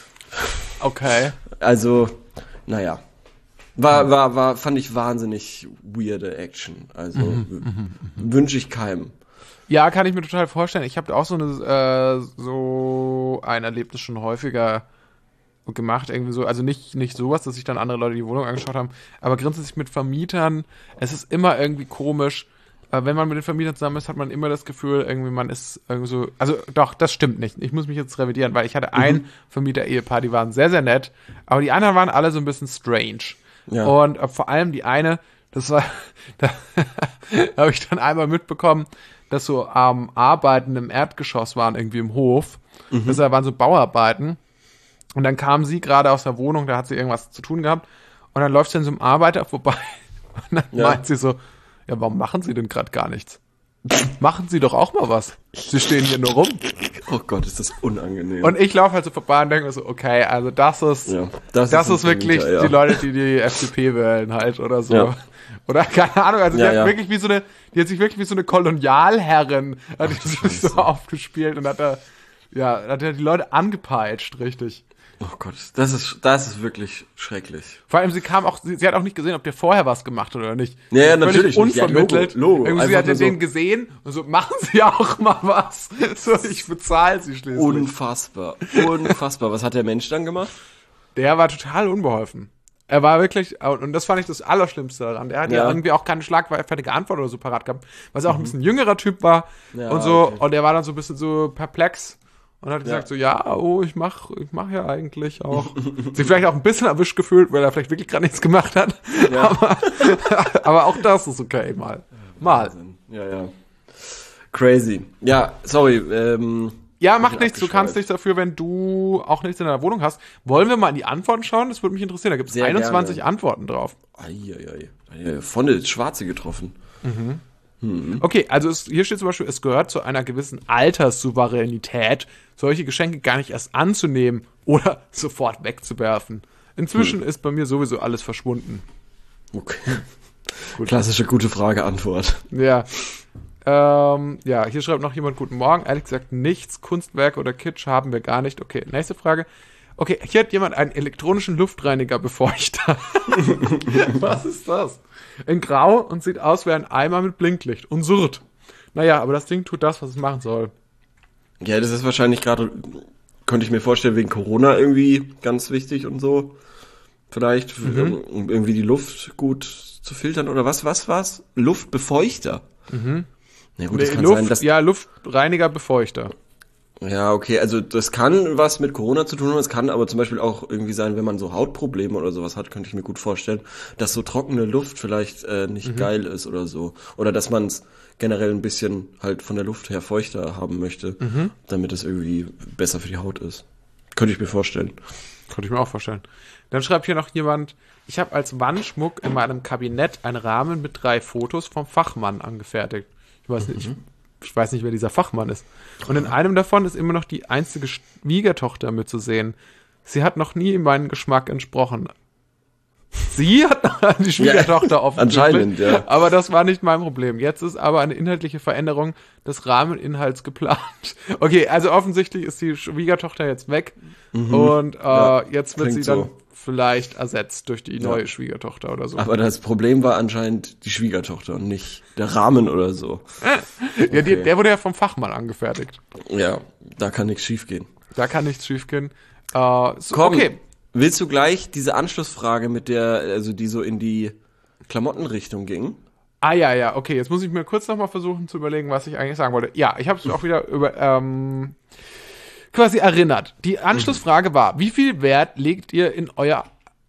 Okay. Also, naja. War, war, war, fand ich wahnsinnig weirde Action. Also, mhm, wünsche ich keinem. Ja, kann ich mir total vorstellen. Ich habe auch so eine äh, so ein Erlebnis schon häufiger gemacht, irgendwie so, also nicht nicht sowas, dass sich dann andere Leute die Wohnung angeschaut haben, aber grundsätzlich mit Vermietern, es ist immer irgendwie komisch, äh, wenn man mit den Vermietern zusammen ist, hat man immer das Gefühl, irgendwie man ist irgendwie so, also doch, das stimmt nicht. Ich muss mich jetzt revidieren, weil ich hatte mhm. ein Vermieter-Ehepaar, die waren sehr, sehr nett, aber die anderen waren alle so ein bisschen strange. Ja. Und äh, vor allem die eine, das war, da habe ich dann einmal mitbekommen, dass so ähm, Arbeiten im Erdgeschoss waren, irgendwie im Hof. Mhm. Das waren so Bauarbeiten. Und dann kam sie gerade aus der Wohnung, da hat sie irgendwas zu tun gehabt. Und dann läuft sie an so einem Arbeiter vorbei. Und dann ja. meint sie so, ja, warum machen Sie denn gerade gar nichts? Machen Sie doch auch mal was. Sie stehen hier nur rum. Oh Gott, ist das unangenehm. Und ich laufe halt so vorbei und denke mir so, okay, also das ist, ja, das, das ist, ist wirklich Vermieter, ja. die Leute, die die F D P wählen halt oder so. Ja. Oder keine Ahnung, also die ja, hat ja. wirklich wie so eine, die hat sich wirklich wie so eine Kolonialherrin, hat die sich so aufgespielt und hat da, ja, hat ja die Leute angepeitscht, richtig. Oh Gott, das ist, das ist wirklich schrecklich. Vor allem, sie kam auch, sie, sie hat auch nicht gesehen, ob der vorher was gemacht hat oder nicht. Ja, ja natürlich. Unvermittelt. Ja, Logo, Logo. Irgendwie, sie hat den so gesehen und so, machen Sie auch mal was. So, ich bezahle Sie schließlich. Unfassbar. Unfassbar. Was hat der Mensch dann gemacht? Der war total unbeholfen. Er war wirklich, und das fand ich das Allerschlimmste daran, der hat ja, ja irgendwie auch keine schlagfertige Antwort oder so parat gehabt, weil er auch mhm. ein bisschen jüngerer Typ war ja, und so, okay. Und er war dann so ein bisschen so perplex und hat gesagt ja. so, ja, oh, ich mach, ich mach ja eigentlich auch. Sich vielleicht auch ein bisschen erwischt gefühlt, weil er vielleicht wirklich gerade nichts gemacht hat, ja. aber, aber auch das ist okay, mal. Mal. Ja, ja. Crazy. Ja, sorry, ähm... Ja, macht nichts, du kannst nichts dafür, wenn du auch nichts in deiner Wohnung hast. Wollen wir mal in die Antworten schauen? Das würde mich interessieren, da gibt es einundzwanzig gerne. Antworten drauf. Eieiei, vorne das Schwarze getroffen. Mhm. Mhm. Okay, also es, hier steht zum Beispiel, es gehört zu einer gewissen Alterssouveränität, solche Geschenke gar nicht erst anzunehmen oder sofort wegzuwerfen. Inzwischen hm. ist bei mir sowieso alles verschwunden. Okay. Gut. Klassische gute Frage-Antwort. Ja. Ähm, ja, hier schreibt noch jemand, guten Morgen. Ehrlich gesagt, nichts, Kunstwerk oder Kitsch haben wir gar nicht. Okay, nächste Frage. Okay, hier hat jemand einen elektronischen Luftreiniger-Befeuchter. Was ist das? In Grau und sieht aus wie ein Eimer mit Blinklicht und surrt. Naja, aber das Ding tut das, was es machen soll. Ja, das ist wahrscheinlich gerade, könnte ich mir vorstellen, wegen Corona irgendwie ganz wichtig und so. Vielleicht, mhm. um irgendwie die Luft gut zu filtern oder was, was war's? Luftbefeuchter. Mhm. Ja, gut, nee, das kann Luft, sein, dass ja, Luftreiniger, Befeuchter. Ja, okay, also das kann was mit Corona zu tun haben, es kann aber zum Beispiel auch irgendwie sein, wenn man so Hautprobleme oder sowas hat, könnte ich mir gut vorstellen, dass so trockene Luft vielleicht äh, nicht mhm. geil ist oder so. Oder dass man es generell ein bisschen halt von der Luft her feuchter haben möchte, mhm. damit es irgendwie besser für die Haut ist. Könnte ich mir vorstellen. Könnte ich mir auch vorstellen. Dann schreibt hier noch jemand, ich habe als Wandschmuck in meinem Kabinett einen Rahmen mit drei Fotos vom Fachmann angefertigt. Ich weiß nicht, ich, ich weiß nicht, wer dieser Fachmann ist. Und in einem davon ist immer noch die einzige Schwiegertochter mitzusehen. Sie hat noch nie meinen Geschmack entsprochen. Sie hat die Schwiegertochter ja, offensichtlich. Anscheinend, ja. Aber das war nicht mein Problem. Jetzt ist aber eine inhaltliche Veränderung des Rahmeninhalts geplant. Okay, also offensichtlich ist die Schwiegertochter jetzt weg. Mhm. Und äh, ja, jetzt wird sie dann so vielleicht ersetzt durch die neue ja. Schwiegertochter oder so. Aber das Problem war anscheinend die Schwiegertochter und nicht der Rahmen oder so. ja, okay. die, der wurde ja vom Fachmann angefertigt. Ja, da kann nichts schiefgehen. Da kann nichts schiefgehen. Äh, so, Komm, okay. Willst du gleich diese Anschlussfrage mit der, also die so in die Klamottenrichtung ging? Ah ja, ja, okay. Jetzt muss ich mir kurz nochmal versuchen zu überlegen, was ich eigentlich sagen wollte. Ja, ich habe es auch wieder über ähm, quasi erinnert. Die Anschlussfrage war, wie viel Wert legt ihr in euer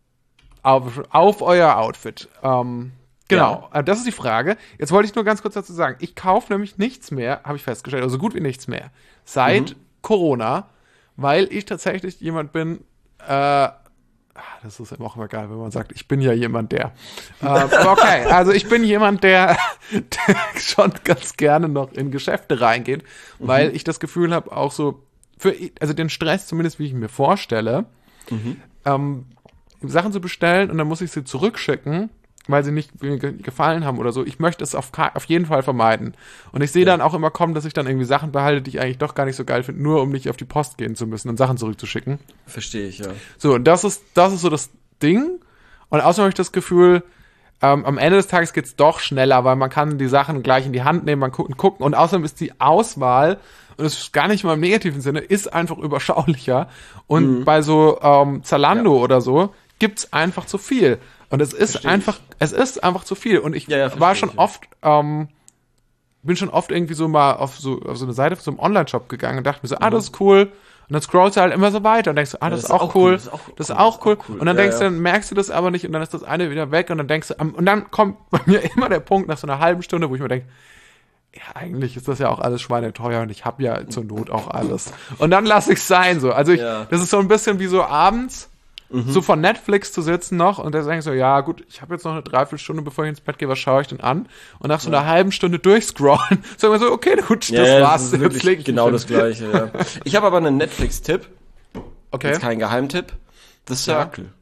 auf, auf euer Outfit? Ähm, genau, ja. Das ist die Frage. Jetzt wollte ich nur ganz kurz dazu sagen, ich kaufe nämlich nichts mehr, habe ich festgestellt, also so gut wie nichts mehr, seit mhm. Corona, weil ich tatsächlich jemand bin, Äh, das ist auch immer geil, wenn man sagt, ich bin ja jemand, der. Ähm, aber okay, also ich bin jemand, der, der schon ganz gerne noch in Geschäfte reingeht, mhm. weil ich das Gefühl habe, auch so, für, also den Stress, zumindest wie ich ihn mir vorstelle, mhm. ähm, Sachen zu bestellen und dann muss ich sie zurückschicken, weil sie nicht mir gefallen haben oder so. Ich möchte es auf, auf jeden Fall vermeiden. Und ich sehe ja. dann auch immer kommen, dass ich dann irgendwie Sachen behalte, die ich eigentlich doch gar nicht so geil finde, nur um nicht auf die Post gehen zu müssen und Sachen zurückzuschicken. Verstehe ich, ja. So, und das ist, das ist so das Ding. Und außerdem habe ich das Gefühl, ähm, am Ende des Tages geht's doch schneller, weil man kann die Sachen gleich in die Hand nehmen, man gucken, gucken. Und außerdem ist die Auswahl, und das ist gar nicht mal im negativen Sinne, ist einfach überschaulicher. Und mhm. bei so ähm, Zalando ja. oder so gibt's einfach zu viel. Und es ist verstehe einfach, ich. es ist einfach zu viel. Und ich ja, ja, war schon ich, oft, ja. ähm, bin schon oft irgendwie so mal auf so, auf so eine Seite von so einem Online-Shop gegangen und dachte mir so, mhm. ah, das ist cool. Und dann scrollst du halt immer so weiter und denkst du, ah, das, ja, das ist auch cool, das ist auch cool, das ist auch cool. cool. Und dann ja, denkst du, dann merkst du das aber nicht und dann ist das eine wieder weg und dann denkst du, und dann kommt bei mir immer der Punkt nach so einer halben Stunde, wo ich mir denke, ja, eigentlich ist das ja auch alles schweineteuer und ich habe ja zur Not auch alles. Und dann lasse ich es sein so. Also ich, ja. das ist so ein bisschen wie so abends, Mhm. so von Netflix zu sitzen noch und da denke ich so, ja gut, ich habe jetzt noch eine Dreiviertelstunde, bevor ich ins Bett gehe, was schaue ich denn an? Und nach so einer ja. halben Stunde durchscrollen, sagen wir so, okay, gut, ja, das ja, war's. Das ist jetzt leg ich genau das Gleiche, ja. Ich habe aber einen Netflix-Tipp. Okay. Jetzt kein Geheimtipp. The Circle. Ja.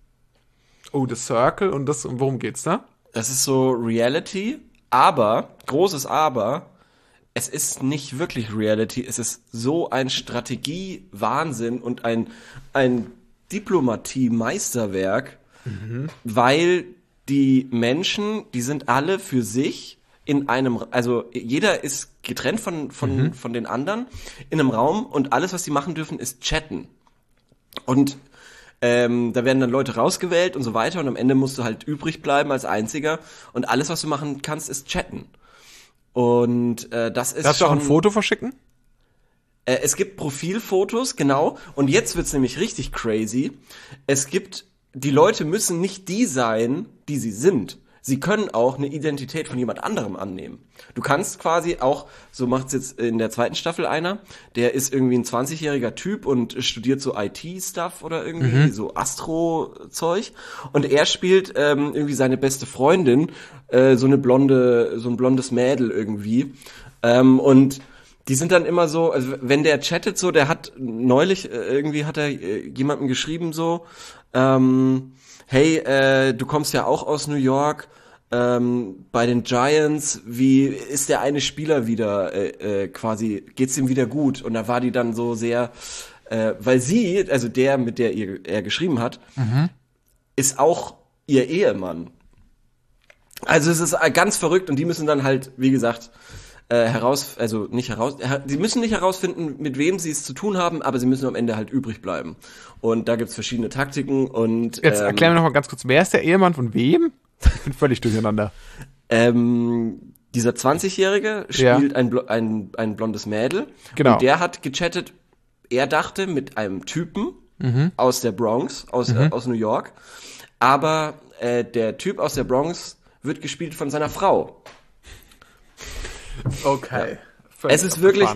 Oh, The Circle und das, worum geht's da? Das ist so Reality, aber, großes Aber, es ist nicht wirklich Reality, es ist so ein Strategie-Wahnsinn und ein, ein Diplomatie-Meisterwerk, mhm. weil die Menschen, die sind alle für sich in einem, also jeder ist getrennt von, von, mhm. von den anderen in einem Raum und alles, was sie machen dürfen, ist chatten. Und ähm, da werden dann Leute rausgewählt und so weiter und am Ende musst du halt übrig bleiben als Einziger und alles, was du machen kannst, ist chatten. Und äh, das ist Darfst schon... du auch ein Foto verschicken? Es gibt Profilfotos, genau. Und jetzt wird's nämlich richtig crazy. Es gibt, die Leute müssen nicht die sein, die sie sind. Sie können auch eine Identität von jemand anderem annehmen. Du kannst quasi auch, so macht's jetzt in der zweiten Staffel einer, der ist irgendwie ein zwanzigjähriger Typ und studiert so I T-Stuff oder irgendwie, mhm. so Astro-Zeug. Und er spielt ähm, irgendwie seine beste Freundin, äh, so eine blonde, so ein blondes Mädel irgendwie. Ähm, und die sind dann immer so, also wenn der chattet so, der hat neulich, äh, irgendwie hat er äh, jemandem geschrieben so, ähm, hey, äh, du kommst ja auch aus New York, ähm, bei den Giants, wie ist der eine Spieler wieder äh, äh, quasi, geht's ihm wieder gut? Und da war die dann so sehr, äh, weil sie, also der, mit der ihr, er geschrieben hat, mhm. ist auch ihr Ehemann. Also es ist ganz verrückt und die müssen dann halt, wie gesagt, Äh, heraus, also nicht heraus, her, sie müssen nicht herausfinden, mit wem sie es zu tun haben, aber sie müssen am Ende halt übrig bleiben. Und da gibt's verschiedene Taktiken und jetzt ähm, erklär mir noch mal ganz kurz, wer ist der Ehemann von wem? Ich bin völlig durcheinander. Ähm, dieser zwanzigjährige spielt ja. ein, ein, ein blondes Mädel. Genau. Und der hat gechattet, er dachte mit einem Typen mhm. aus der Bronx, aus, mhm. äh, aus New York, aber äh, der Typ aus der Bronx wird gespielt von seiner Frau. Okay. Ja. Es ist wirklich,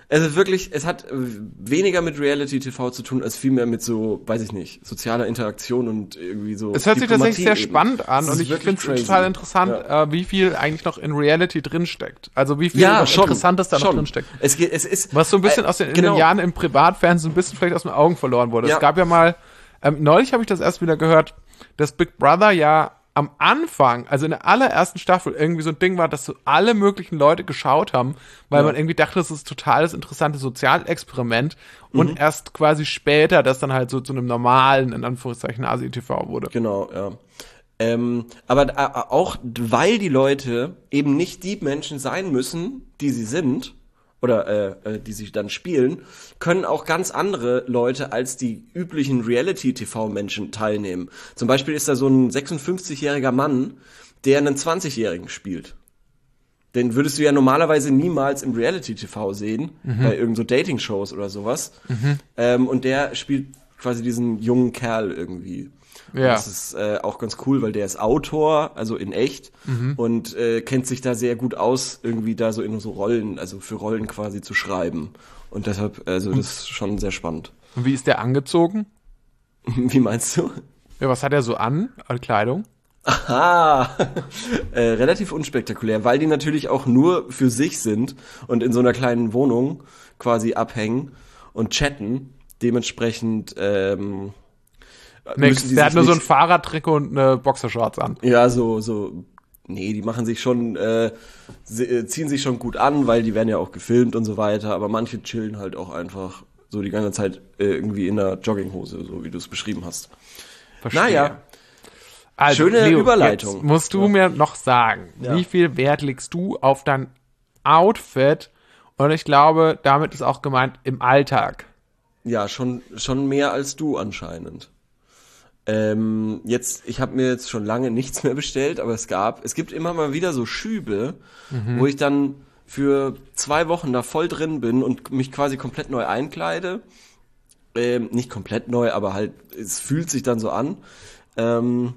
Also wirklich, es hat weniger mit Reality-T V zu tun, als vielmehr mit so, weiß ich nicht, sozialer Interaktion und irgendwie so. Es hört sich tatsächlich sehr eben. spannend an Das und ist ich finde wirklich es total crazy. interessant, Ja. äh, wie viel eigentlich noch in Reality drinsteckt. Also wie viel Ja, noch schon, Interessantes da noch schon. drinsteckt. Es geht, es ist. Was so ein bisschen äh, aus den, in genau. den Jahren im Privatfernsehen so ein bisschen vielleicht aus den Augen verloren wurde. Ja. Es gab ja mal, ähm, neulich habe ich das erst wieder gehört, dass Big Brother ja am Anfang, also in der allerersten Staffel, irgendwie so ein Ding war, dass so alle möglichen Leute geschaut haben, weil Ja. man irgendwie dachte, das ist totales interessantes Sozialexperiment und erst quasi später das dann halt so zu einem normalen, in Anführungszeichen, Asi-T V wurde. Genau, ja. Ähm, aber äh, auch, weil die Leute eben nicht die Menschen sein müssen, die sie sind, oder äh, äh, die sie dann spielen, können auch ganz andere Leute als die üblichen Reality-T V-Menschen teilnehmen. Zum Beispiel ist da so ein sechsundfünfzigjähriger Mann, der einen zwanzigjährigen spielt. Den würdest du ja normalerweise niemals im Reality-T V sehen, bei irgend so Dating-Shows oder sowas. Ähm, und der spielt quasi diesen jungen Kerl irgendwie. Und Ja. das ist äh, auch ganz cool, weil der ist Autor, also in echt, und äh, kennt sich da sehr gut aus, irgendwie da so in so Rollen, also für Rollen quasi zu schreiben. Und deshalb, also das ist schon sehr spannend. Und wie ist der angezogen? Wie meinst du? Ja, was hat er so an, an Kleidung? Ah, äh, relativ unspektakulär, weil die natürlich auch nur für sich sind und in so einer kleinen Wohnung quasi abhängen und chatten. Dementsprechend ähm, Nix, müssen die der sich hat nur so ein nicht- Fahrradtrikot und eine Boxershorts an. Ja, so, so, nee, die machen sich schon, äh, sie, äh, ziehen sich schon gut an, weil die werden ja auch gefilmt und so weiter, aber manche chillen halt auch einfach so die ganze Zeit äh, irgendwie in der Jogginghose, so wie du es beschrieben hast. Verstehe. Naja, Also, schöne Leo, Überleitung. Jetzt musst du mir noch sagen, Ja. wie viel Wert legst du auf dein Outfit? Und ich glaube, damit ist auch gemeint im Alltag. ja, schon, schon mehr als du anscheinend. Ähm, jetzt, ich habe mir jetzt schon lange nichts mehr bestellt, aber es gab, es gibt immer mal wieder so Schübe, wo ich dann für zwei Wochen da voll drin bin und mich quasi komplett neu einkleide. Ähm, nicht komplett neu, aber halt, es fühlt sich dann so an. Ähm,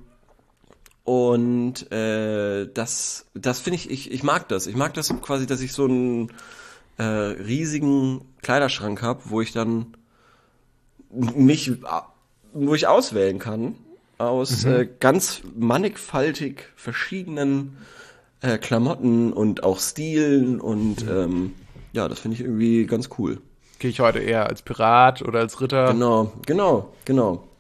und äh, das, das finde ich, ich, ich mag das. Ich mag das quasi, dass ich so einen äh, riesigen Kleiderschrank habe, wo ich dann mich, wo ich auswählen kann aus Mhm. äh, ganz mannigfaltig verschiedenen äh, Klamotten und auch Stilen und Mhm. ähm, ja, das finde ich irgendwie ganz cool. Gehe ich heute eher als Pirat oder als Ritter, Genau, genau, genau.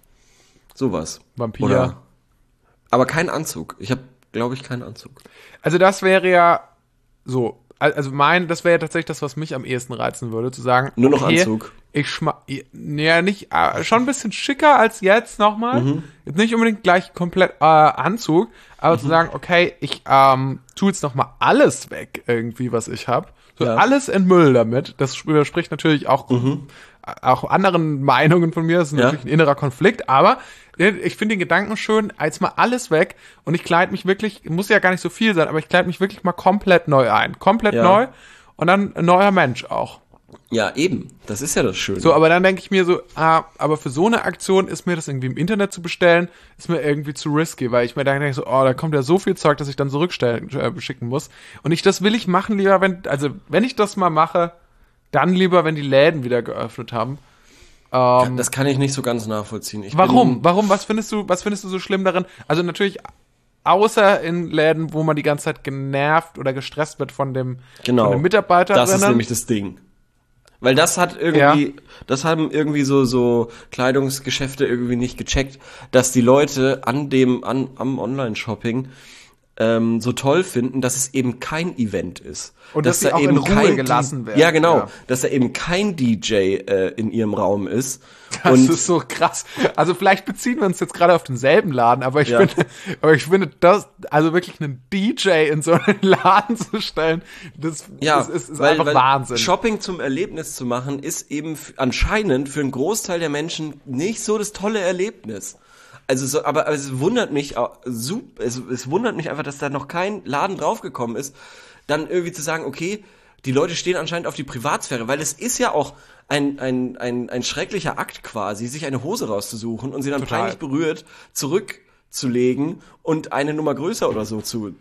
Sowas. Vampir? Oder, aber kein Anzug. Ich habe, glaube ich, keinen Anzug. Also das wäre ja so, al- also mein, das wäre ja tatsächlich das, was mich am ehesten reizen würde, zu sagen, Nur noch okay, Anzug. ich schma, ja nicht, äh, schon ein bisschen schicker als jetzt nochmal, Mhm. jetzt nicht unbedingt gleich komplett äh, Anzug, aber Mhm. zu sagen, okay, ich ähm, tu jetzt nochmal alles weg irgendwie, was ich habe, so Ja. alles in Müll damit, das widerspricht natürlich auch auch anderen Meinungen von mir, das ist Mhm. Ja. natürlich ein innerer Konflikt, aber ich finde den Gedanken schön, als mal alles weg und ich kleide mich wirklich, muss ja gar nicht so viel sein, aber ich kleide mich wirklich mal komplett neu ein. Komplett Ja. neu und dann ein neuer Mensch auch. Ja, eben. Das ist ja das Schöne. So, aber dann denke ich mir so, ah, aber für so eine Aktion ist mir das irgendwie im Internet zu bestellen, ist mir irgendwie zu risky, weil ich mir dann denke so, oh, da kommt ja so viel Zeug, dass ich dann zurückstellen, äh, schicken muss. Und ich, das will ich machen lieber, wenn, also wenn ich das mal mache, dann lieber, wenn die Läden wieder geöffnet haben. Ähm, das kann ich nicht so ganz nachvollziehen. Ich Warum? Bin, Warum? Was findest du, was findest du so schlimm darin? Also natürlich, außer in Läden, wo man die ganze Zeit genervt oder gestresst wird von dem, genau. von den Mitarbeiterinnen. Das ist nämlich das Ding. Weil das hat irgendwie, das haben irgendwie so, so Kleidungsgeschäfte irgendwie nicht gecheckt, dass die Leute an dem, an, am Online-Shopping ähm, so toll finden, dass es eben kein Event ist. Und dass sie auch in Ruhe gelassen werden. Ja, genau. Ja. Dass da eben kein D J äh, in ihrem Raum ist. Das und ist so krass. Also vielleicht beziehen wir uns jetzt gerade auf denselben Laden, aber ich Ja. finde, aber ich finde das, also wirklich einen D J in so einen Laden zu stellen, das, Ja, das ist, ist weil, einfach weil Wahnsinn. Shopping zum Erlebnis zu machen, ist eben f- anscheinend für einen Großteil der Menschen nicht so das tolle Erlebnis. Also so, aber, aber es wundert mich, au- sup- es, es wundert mich einfach, dass da noch kein Laden draufgekommen ist, dann irgendwie zu sagen, okay, die Leute stehen anscheinend auf die Privatsphäre, weil es ist ja auch ein, ein, ein, ein schrecklicher Akt quasi, sich eine Hose rauszusuchen und sie dann Total. peinlich berührt zurückzulegen und eine Nummer größer oder so zu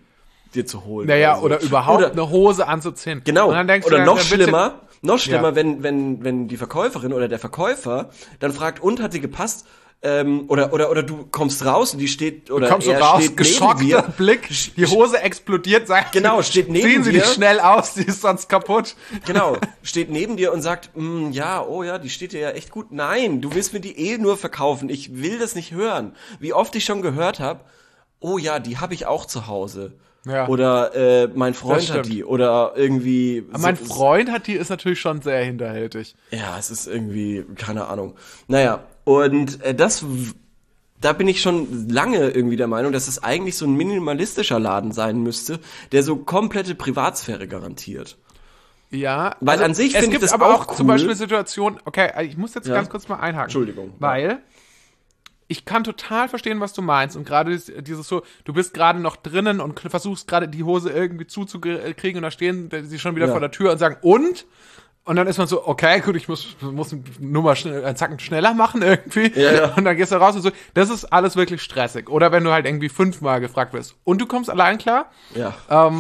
dir zu holen. Naja, oder, so. oder überhaupt oder, eine Hose anzuziehen. Genau, und dann denkst oder du, noch dann wird's schlimmer, noch schlimmer, Ja. wenn, wenn, wenn die Verkäuferin oder der Verkäufer dann fragt, und hat die gepasst? Ähm, oder, oder, oder du kommst raus und die steht, oder Kommst du er raus, steht neben geschockter dir. Blick, die Hose explodiert, sagt Genau, steht neben ziehen Sie dir. die schnell aus, die ist sonst kaputt. Genau, steht neben dir und sagt, mm, ja, oh ja, die steht dir ja echt gut. Nein, du willst mir die eh nur verkaufen. Ich will das nicht hören. Wie oft ich schon gehört habe, oh ja, die habe ich auch zu Hause. Ja. Oder äh, mein Freund stimmt. hat die. Oder irgendwie. Aber mein so- Freund hat die, ist natürlich schon sehr hinterhältig. Ja, es ist irgendwie, keine Ahnung. Naja, und äh, das, w- da bin ich schon lange irgendwie der Meinung, dass es eigentlich so ein minimalistischer Laden sein müsste, der so komplette Privatsphäre garantiert. Ja. Weil an sich es finde ich gibt das aber auch auch zum cool. Beispiel Situationen, okay, ich muss jetzt Ja. ganz kurz mal einhaken. Entschuldigung. Weil ich kann total verstehen, was du meinst. Und gerade dies- dieses so, du bist gerade noch drinnen und k- versuchst gerade die Hose irgendwie zuzukriegen und da stehen sie schon wieder Ja. vor der Tür und sagen, und? Und dann ist man so, okay, gut, ich muss, muss nur mal schnell, einen Zacken schneller machen irgendwie. Ja, ja. Und dann gehst du raus und so. Das ist alles wirklich stressig. Oder wenn du halt irgendwie fünfmal gefragt wirst. Und du kommst allein klar. Ja. Ähm,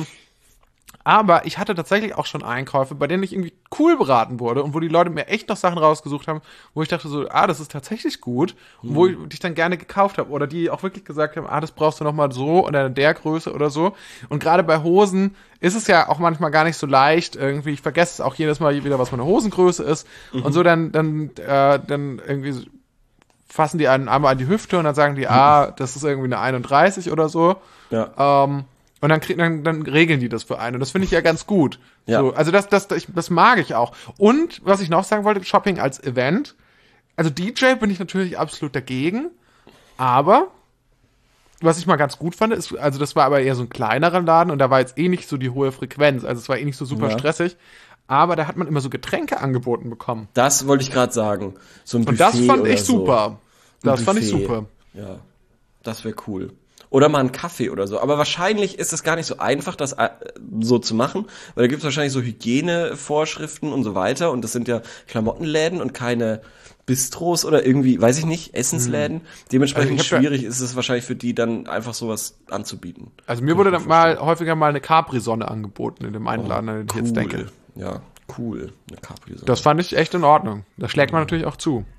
aber ich hatte tatsächlich auch schon Einkäufe, bei denen ich irgendwie cool beraten wurde und wo die Leute mir echt noch Sachen rausgesucht haben, wo ich dachte so, ah, das ist tatsächlich gut, und wo ich dich dann gerne gekauft habe oder die auch wirklich gesagt haben, ah, das brauchst du noch mal so oder in der Größe oder so. Und gerade bei Hosen ist es ja auch manchmal gar nicht so leicht irgendwie, ich vergesse es auch jedes Mal wieder, was meine Hosengröße ist und so dann dann äh, dann irgendwie so fassen die einen einmal an die Hüfte und dann sagen die, ah, das ist irgendwie eine einunddreißig oder so. Ja. Ähm, und dann, krieg, dann, dann regeln die das für einen. Und das finde ich ja ganz gut. Ja. So, also das, das, ich, das mag ich auch. Und was ich noch sagen wollte, Shopping als Event. Also D J bin ich natürlich absolut dagegen. Aber was ich mal ganz gut fand, ist, also das war aber eher so ein kleinerer Laden und da war jetzt eh nicht so die hohe Frequenz. Also es war eh nicht so super Ja. stressig. Aber da hat man immer so Getränke angeboten bekommen. Das wollte ich gerade sagen. So ein Buffet Und das fand oder ich so. super. Das Ein fand ich Buffet. super. Ja, das wäre cool. Oder mal einen Kaffee oder so. Aber wahrscheinlich ist es gar nicht so einfach, das äh, so zu machen, weil da gibt es wahrscheinlich so Hygienevorschriften und so weiter. Und das sind ja Klamottenläden und keine Bistros oder irgendwie, weiß ich nicht, Essensläden. Dementsprechend Also ich hab ja- schwierig ist es wahrscheinlich für die dann einfach sowas anzubieten. Also mir wurde dann mal häufiger mal eine Capri-Sonne angeboten in dem einen Laden, an den ich jetzt denke. Ja, cool. Eine Capri. Das fand ich echt in Ordnung. Da schlägt man natürlich auch zu.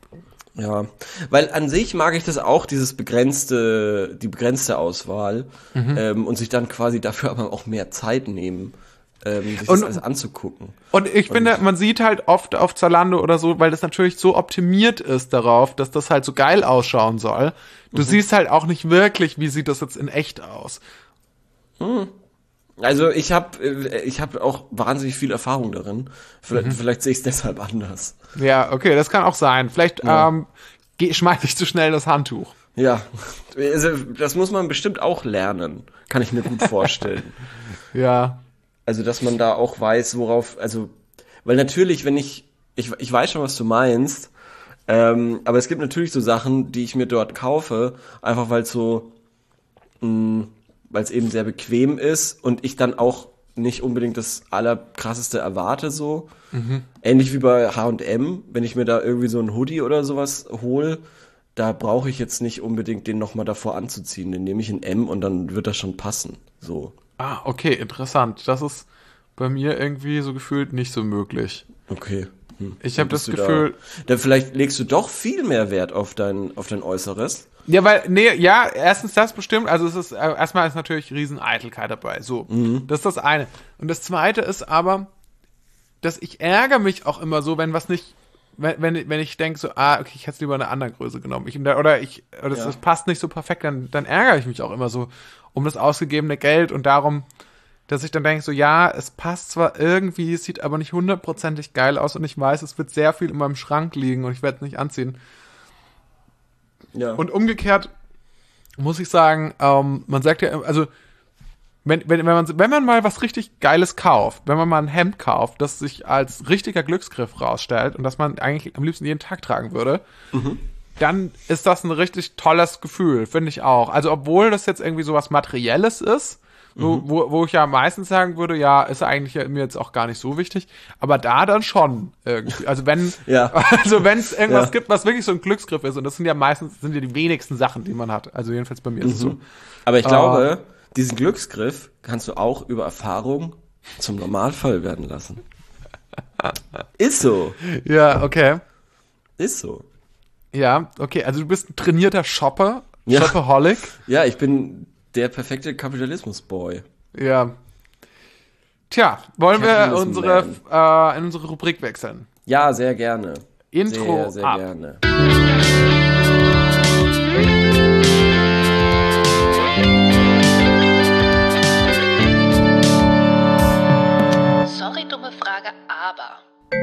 Ja, weil an sich mag ich das auch, dieses begrenzte, die begrenzte Auswahl Mhm. ähm, und sich dann quasi dafür aber auch mehr Zeit nehmen, ähm, sich Und- das alles anzugucken. Und ich finde, man sieht halt oft auf Zalando oder so, weil das natürlich so optimiert ist darauf, dass das halt so geil ausschauen soll. Du siehst halt auch nicht wirklich, wie sieht das jetzt in echt aus. Also ich habe ich hab auch wahnsinnig viel Erfahrung darin. Mhm. Vielleicht, vielleicht sehe ich es deshalb anders. Ja, okay, das kann auch sein. Vielleicht Ja. ähm, geh- schmeiß ich zu schnell das Handtuch. Ja, also das muss man bestimmt auch lernen, kann ich mir gut vorstellen. Ja. Also, dass man da auch weiß, worauf, also, weil natürlich, wenn ich, ich, ich weiß schon, was du meinst, ähm, aber es gibt natürlich so Sachen, die ich mir dort kaufe, einfach weil es so, mh, weil es eben sehr bequem ist und ich dann auch nicht unbedingt das Allerkrasseste erwarte, so. Ähnlich wie bei H und M, wenn ich mir da irgendwie so ein Hoodie oder sowas hole, da brauche ich jetzt nicht unbedingt den nochmal davor anzuziehen. Den nehme ich in M und dann wird das schon passen, so. Ah, okay, interessant. Das ist bei mir irgendwie so gefühlt nicht so möglich. Okay. Hm. Ich Dann habe das bist du Gefühl, Da, dann vielleicht legst du doch viel mehr Wert auf dein, auf dein Äußeres. ja, weil, nee, ja, erstens das bestimmt, also es ist, äh, erstmal ist natürlich riesen Eitelkeit dabei, so. Das ist das eine. Und das zweite ist aber, dass ich ärgere mich auch immer so, wenn was nicht, wenn, wenn, wenn ich denke so, ah, okay, ich hätte lieber eine andere Größe genommen. Ich, oder ich, oder das, Ja. das passt nicht so perfekt, dann, dann ärgere ich mich auch immer so um das ausgegebene Geld und darum, dass ich dann denke so, ja, es passt zwar irgendwie, es sieht aber nicht hundertprozentig geil aus und ich weiß, es wird sehr viel in meinem Schrank liegen und ich werde es nicht anziehen. Ja. Und umgekehrt muss ich sagen, ähm, man sagt ja, also wenn, wenn, wenn, man, wenn man mal was richtig Geiles kauft, wenn man mal ein Hemd kauft, das sich als richtiger Glücksgriff rausstellt und das man eigentlich am liebsten jeden Tag tragen würde, dann ist das ein richtig tolles Gefühl, finde ich auch. Also obwohl das jetzt irgendwie sowas Materielles ist, wo, wo, wo ich ja meistens sagen würde, ja, ist eigentlich ja mir jetzt auch gar nicht so wichtig, aber da dann schon irgendwie. Also wenn, Ja. also wenn es irgendwas Ja. gibt, was wirklich so ein Glücksgriff ist, und das sind ja meistens, sind ja die wenigsten Sachen, die man hat. Also jedenfalls bei mir ist es so. Aber ich glaube, diesen Glücksgriff kannst du auch über Erfahrung zum Normalfall werden lassen. Ist so. Ja, okay. Ist so. Ja, okay. Also du bist ein trainierter Shopper, Ja. Shopaholic. Ja, ich bin der perfekte Kapitalismus-Boy. Ja. Tja, wollen wir Capitalism unsere, äh, in unsere Rubrik wechseln? Ja, sehr gerne. Intro Sehr, sehr ab. gerne. Sorry, dumme Frage, aber.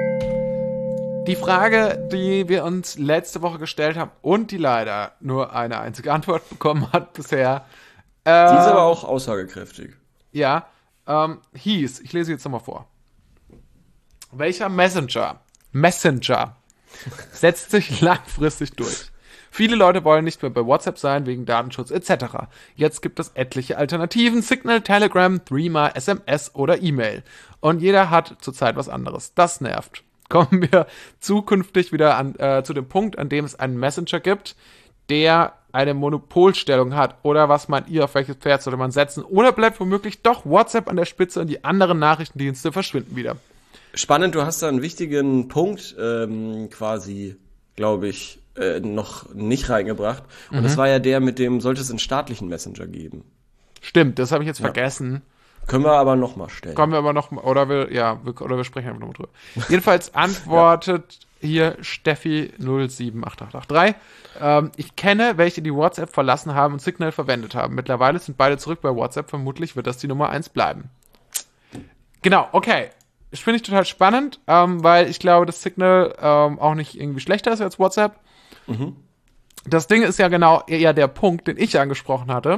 Die Frage, die wir uns letzte Woche gestellt haben und die leider nur eine einzige Antwort bekommen hat bisher. Äh, Die ist aber auch aussagekräftig. Ja, ähm, hieß, ich lese jetzt nochmal vor. Welcher Messenger, Messenger setzt sich langfristig durch? Viele Leute wollen nicht mehr bei WhatsApp sein, wegen Datenschutz et cetera. Jetzt gibt es etliche Alternativen, Signal, Telegram, Threema, S M S oder E-Mail. Und jeder hat zurzeit was anderes. Das nervt. Kommen wir zukünftig wieder an, äh, zu dem Punkt, an dem es einen Messenger gibt, der eine Monopolstellung hat. Oder was meint ihr, auf welches Pferd sollte man setzen? Oder bleibt womöglich doch WhatsApp an der Spitze und die anderen Nachrichtendienste verschwinden wieder? Spannend, du hast da einen wichtigen Punkt ähm, quasi, glaube ich, äh, noch nicht reingebracht. Und Mhm. das war ja der, mit dem sollte es einen staatlichen Messenger geben. Stimmt, das habe ich jetzt Ja. vergessen. Können wir aber nochmal stellen. Kommen wir aber noch, oder wir, ja, wir, oder wir sprechen einfach nochmal drüber. Jedenfalls antwortet hier Steffi null sieben acht acht acht drei. Ähm, ich kenne welche, die WhatsApp verlassen haben und Signal verwendet haben. Mittlerweile sind beide zurück bei WhatsApp. Vermutlich wird das die Nummer eins bleiben. Genau, okay. Das finde ich total spannend, ähm, weil ich glaube, dass Signal ähm, auch nicht irgendwie schlechter ist als WhatsApp. Mhm. Das Ding ist ja genau eher der Punkt, den ich angesprochen hatte.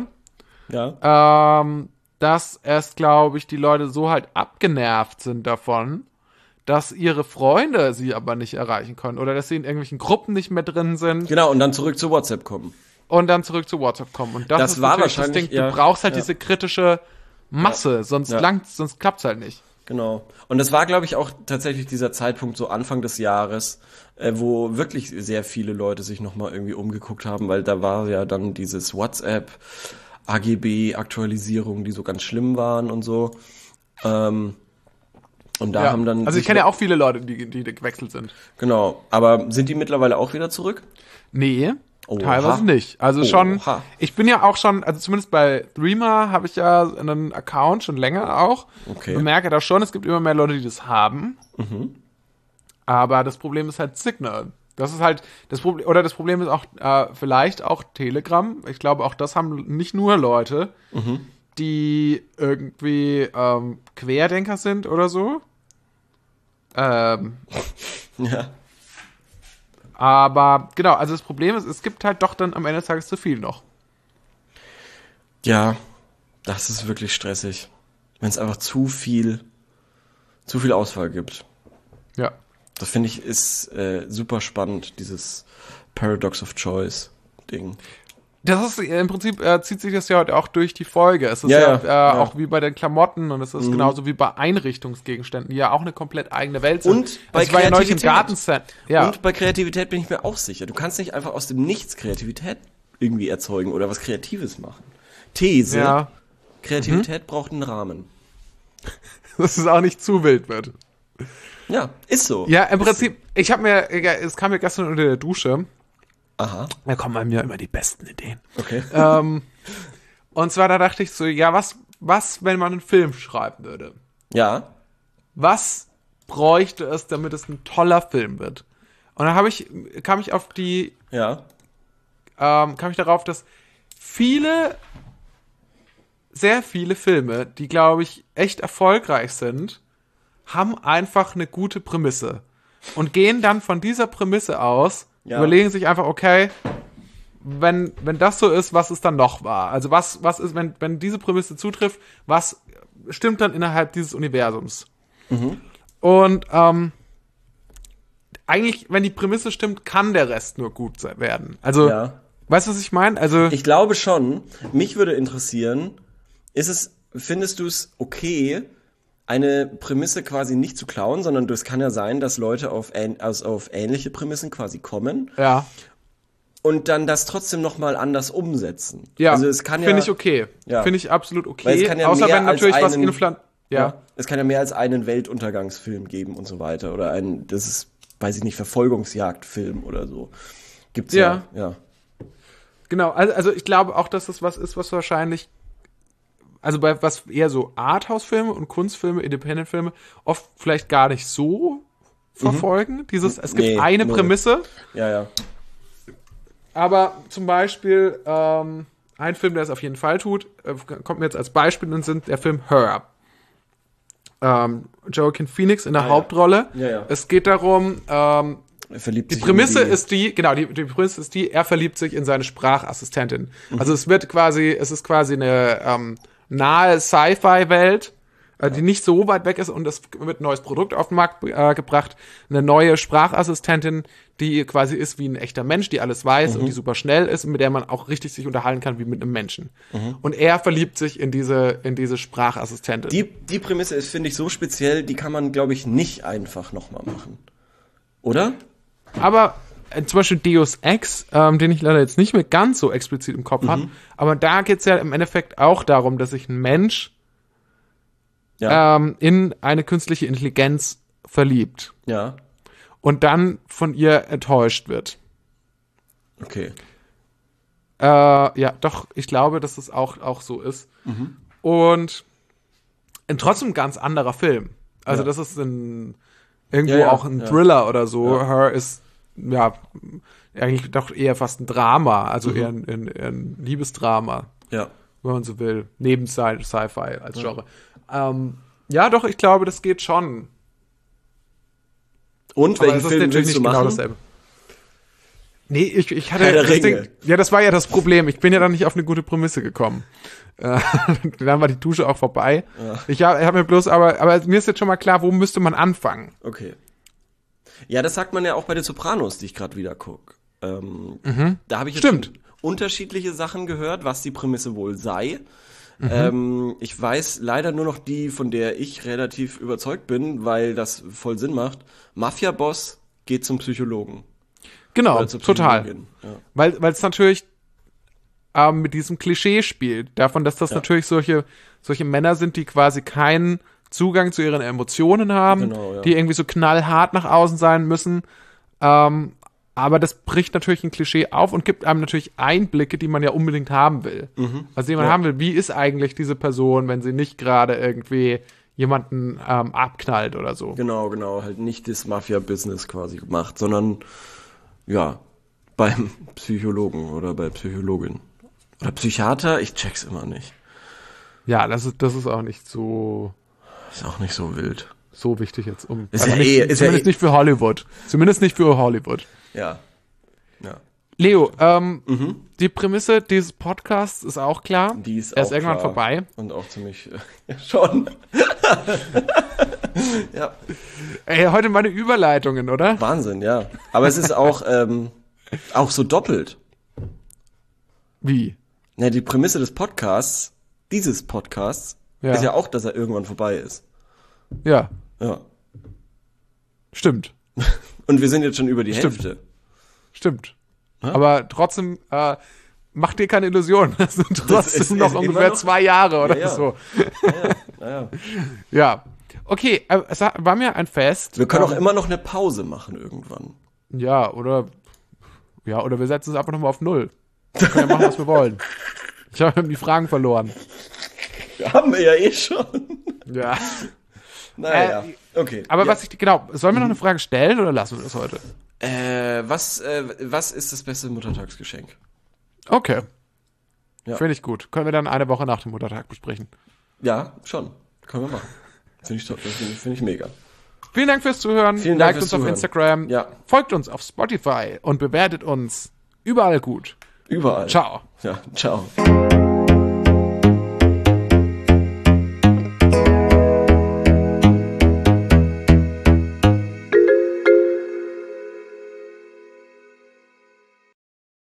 Ja. Ähm, dass es, glaube ich, die Leute so halt abgenervt sind davon, dass ihre Freunde sie aber nicht erreichen können oder dass sie in irgendwelchen Gruppen nicht mehr drin sind Genau, und dann zurück zu WhatsApp kommen. und dann zurück zu WhatsApp kommen. Und das, Das ist war natürlich das wahrscheinlich, Ding, du ja, brauchst halt ja. diese kritische Masse, sonst Ja. langt, sonst klappt's halt nicht. Genau. Und das war, glaube ich, auch tatsächlich dieser Zeitpunkt so Anfang des Jahres, äh, wo wirklich sehr viele Leute sich nochmal irgendwie umgeguckt haben, weil da war ja dann dieses WhatsApp, A G B-Aktualisierungen, die so ganz schlimm waren und so. Ähm, und da Ja. haben dann... Also ich sich- kenne ja auch viele Leute, die, die gewechselt sind. Genau. Aber sind die mittlerweile auch wieder zurück? Nee, Oha. teilweise nicht. Also schon, Oha. ich bin ja auch schon, also zumindest bei Threema habe ich ja einen Account schon länger auch. Okay. Ich merke da schon, es gibt immer mehr Leute, die das haben. Mhm. Aber das Problem ist halt Signal. Das ist halt das Problem, oder das Problem ist auch äh, vielleicht auch Telegram. Ich glaube, auch das haben nicht nur Leute, Mhm. die irgendwie ähm, Querdenker sind oder so. Ähm, Ja. aber genau, also das Problem ist, es gibt halt doch dann am Ende des Tages zu viel noch. Ja, das ist wirklich stressig. Wenn es einfach zu viel, zu viel Auswahl gibt. Ja. Das finde ich ist äh, super spannend, dieses Paradox of Choice Ding. Das ist äh, im Prinzip äh, zieht sich das ja heute auch durch die Folge. Es ist Ja, ja, ja, äh, ja. auch wie bei den Klamotten und es ist Mhm. genauso wie bei Einrichtungsgegenständen, die ja auch eine komplett eigene Welt sind. Und bei also ich war ja neulich im Kreativität. Gartencenter. Ja. Und bei Kreativität bin ich mir auch sicher. Du kannst nicht einfach aus dem Nichts Kreativität irgendwie erzeugen oder was Kreatives machen. These, ja. Kreativität braucht einen Rahmen. Dass es auch nicht zu wild wird. Ja, ist so. Ja, im Prinzip, ich habe mir, es kam mir gestern unter der Dusche, Aha, da kommen bei mir immer die besten Ideen. okay. ähm, und zwar, da dachte ich so, ja, was, was, wenn man einen Film schreiben würde? Ja, Was bräuchte es, damit es ein toller Film wird? Und dann habe ich, kam ich auf die, ja, ähm, kam ich darauf, dass viele, sehr viele Filme, die, glaube ich, echt erfolgreich sind, haben einfach eine gute Prämisse. Und gehen dann von dieser Prämisse aus, Ja. überlegen sich einfach, okay, wenn, wenn das so ist, was ist dann noch wahr? Also was, was ist, wenn, wenn diese Prämisse zutrifft, was stimmt dann innerhalb dieses Universums? Mhm. Und ähm, eigentlich, wenn die Prämisse stimmt, kann der Rest nur gut sein, werden. Also, ja. weißt du, was ich meine? Also, Ich glaube schon. Mich würde interessieren, ist es, findest du es okay, eine Prämisse quasi nicht zu klauen, sondern es kann ja sein, dass Leute auf, ähn- also auf ähnliche Prämissen quasi kommen ja, und dann das trotzdem nochmal anders umsetzen. Ja, also es kann ja, finde ich okay. Ja. Finde ich absolut okay. Weil es kann ja Außer mehr wenn natürlich als was einen, Inflan... Ja. ja. Es kann ja mehr als einen Weltuntergangsfilm geben und so weiter. Oder ein, das ist, weiß ich nicht, Verfolgungsjagdfilm oder so. Gibt's ja. Ja. ja. Genau, also, also ich glaube auch, dass das was ist, was wahrscheinlich, also bei was eher so Arthouse-Filme und Kunstfilme, Independent-Filme oft vielleicht gar nicht so verfolgen. Mhm. Dieses, es gibt Nee, eine null. Prämisse, Ja, ja. aber zum Beispiel ähm, ein Film, der es auf jeden Fall tut, äh, kommt mir jetzt als Beispiel und sind der Film Her. Ähm, Joaquin Phoenix in der Ah, Hauptrolle. Ja, ja. Es geht darum, ähm, Er verliebt die sich Prämisse in die, ist die, genau, die, die Prämisse ist die, er verliebt sich in seine Sprachassistentin. Mhm. Also es wird quasi, es ist quasi eine ähm, nahe Sci-Fi-Welt, äh, die nicht so weit weg ist und es wird ein neues Produkt auf den Markt äh, gebracht. Eine neue Sprachassistentin, die quasi ist wie ein echter Mensch, die alles weiß Mhm. und die super schnell ist und mit der man auch richtig sich unterhalten kann wie mit einem Menschen. Mhm. Und er verliebt sich in diese, in diese Sprachassistentin. Die, die Prämisse ist, finde ich, so speziell, die kann man, glaube ich, nicht einfach nochmal machen. Oder? Aber äh, zum Beispiel Deus Ex, ähm, den ich leider jetzt nicht mehr ganz so explizit im Kopf Mhm. habe, aber da geht's ja im Endeffekt auch darum, dass sich ein Mensch Ja. ähm, in eine künstliche Intelligenz verliebt Ja. und dann von ihr enttäuscht wird. Okay. Äh, ja, doch, ich glaube, dass es auch, auch so ist. Mhm. Und ein trotzdem ganz anderer Film. Also Ja. das ist ein irgendwo Ja, ja, auch ein ja. Thriller oder so. Ja. Her ist ja eigentlich doch eher fast ein Drama, also Mhm. eher, ein, ein, eher ein Liebesdrama, Ja. wenn man so will, neben Sci- Sci-Fi als Genre. Ähm, ja, doch, ich glaube, das geht schon. Und Aber welchen es ist Film natürlich willst du nicht genau machen? dasselbe. Nee, ich, ich hatte Herr der das Ringe. Ding, ja, das war ja das Problem. Ich bin ja dann nicht auf eine gute Prämisse gekommen. Äh, dann war die Dusche auch vorbei. Ja. Ich habe hab mir bloß, aber, aber mir ist jetzt schon mal klar, wo müsste man anfangen? Okay. Ja, das sagt man ja auch bei den Sopranos, die ich gerade wieder gucke. Ähm, Da habe ich jetzt Stimmt. schon unterschiedliche Sachen gehört, was die Prämisse wohl sei. Mhm. Ähm, ich weiß leider nur noch die, von der ich relativ überzeugt bin, weil das voll Sinn macht. Mafia-Boss geht zum Psychologen. Genau, Oder zur total. Psychologin. Ja. Weil weil es natürlich ähm, mit diesem Klischee spielt, davon, dass das Ja. natürlich solche, solche Männer sind, die quasi keinen Zugang zu ihren Emotionen haben, Genau, ja. die irgendwie so knallhart nach außen sein müssen. Ähm, aber das bricht natürlich ein Klischee auf und gibt einem natürlich Einblicke, die man ja unbedingt haben will. Also die man Ja. haben will, wie ist eigentlich diese Person, wenn sie nicht gerade irgendwie jemanden ähm, abknallt oder so. Genau, genau. Halt nicht das Mafia-Business quasi gemacht, sondern ja, beim Psychologen oder bei Psychologin. Oder Psychiater, ich check's immer nicht. Ja, das ist, das ist auch nicht so, Ist auch nicht so wild. so wichtig jetzt um. Ist also ja nicht, eh- ist ja zumindest eh- nicht für Hollywood. Zumindest nicht für Hollywood. Ja. Ja. Leo, ähm, Mhm. die Prämisse dieses Podcasts ist auch klar. Die ist er ist auch irgendwann klar. vorbei. Und auch ziemlich, äh, ja, schon. Ja, Ey, heute meine Überleitungen, oder? Wahnsinn, ja. Aber es ist auch, ähm, auch so doppelt. Wie? Ja, die Prämisse des Podcasts, dieses Podcasts, Ja. ist ja auch, dass er irgendwann vorbei ist. Ja, Ja. stimmt. Und wir sind jetzt schon über die Stimmt. Hälfte. Stimmt. Aber trotzdem, äh, mach dir keine Illusionen. Das sind trotzdem ist- noch ist immer ungefähr noch- zwei Jahre oder Ja, ja. so. Naja. Ja. Okay, äh, es war mir ein Fest. Wir können auch Ähm, immer noch eine Pause machen irgendwann. Ja, oder ja, oder wir setzen es einfach nochmal auf null. Wir können ja machen, was wir wollen. Ich habe die Fragen verloren. Haben wir ja eh schon. Ja. Naja, Äh, okay. Aber ja. was ich, genau, sollen wir noch eine Frage stellen oder lassen wir das heute? Äh, was, äh, was ist das beste Muttertagsgeschenk? Okay. Ja. Finde ich gut. Können wir dann eine Woche nach dem Muttertag besprechen. Ja, schon. Können wir machen. Finde ich top. Finde ich, find ich mega. Vielen Dank fürs Zuhören. Vielen Dank Liked fürs uns auf Zuhören. Instagram. Ja. Folgt uns auf Spotify und bewertet uns überall gut. Überall. Ciao. Ja, ciao.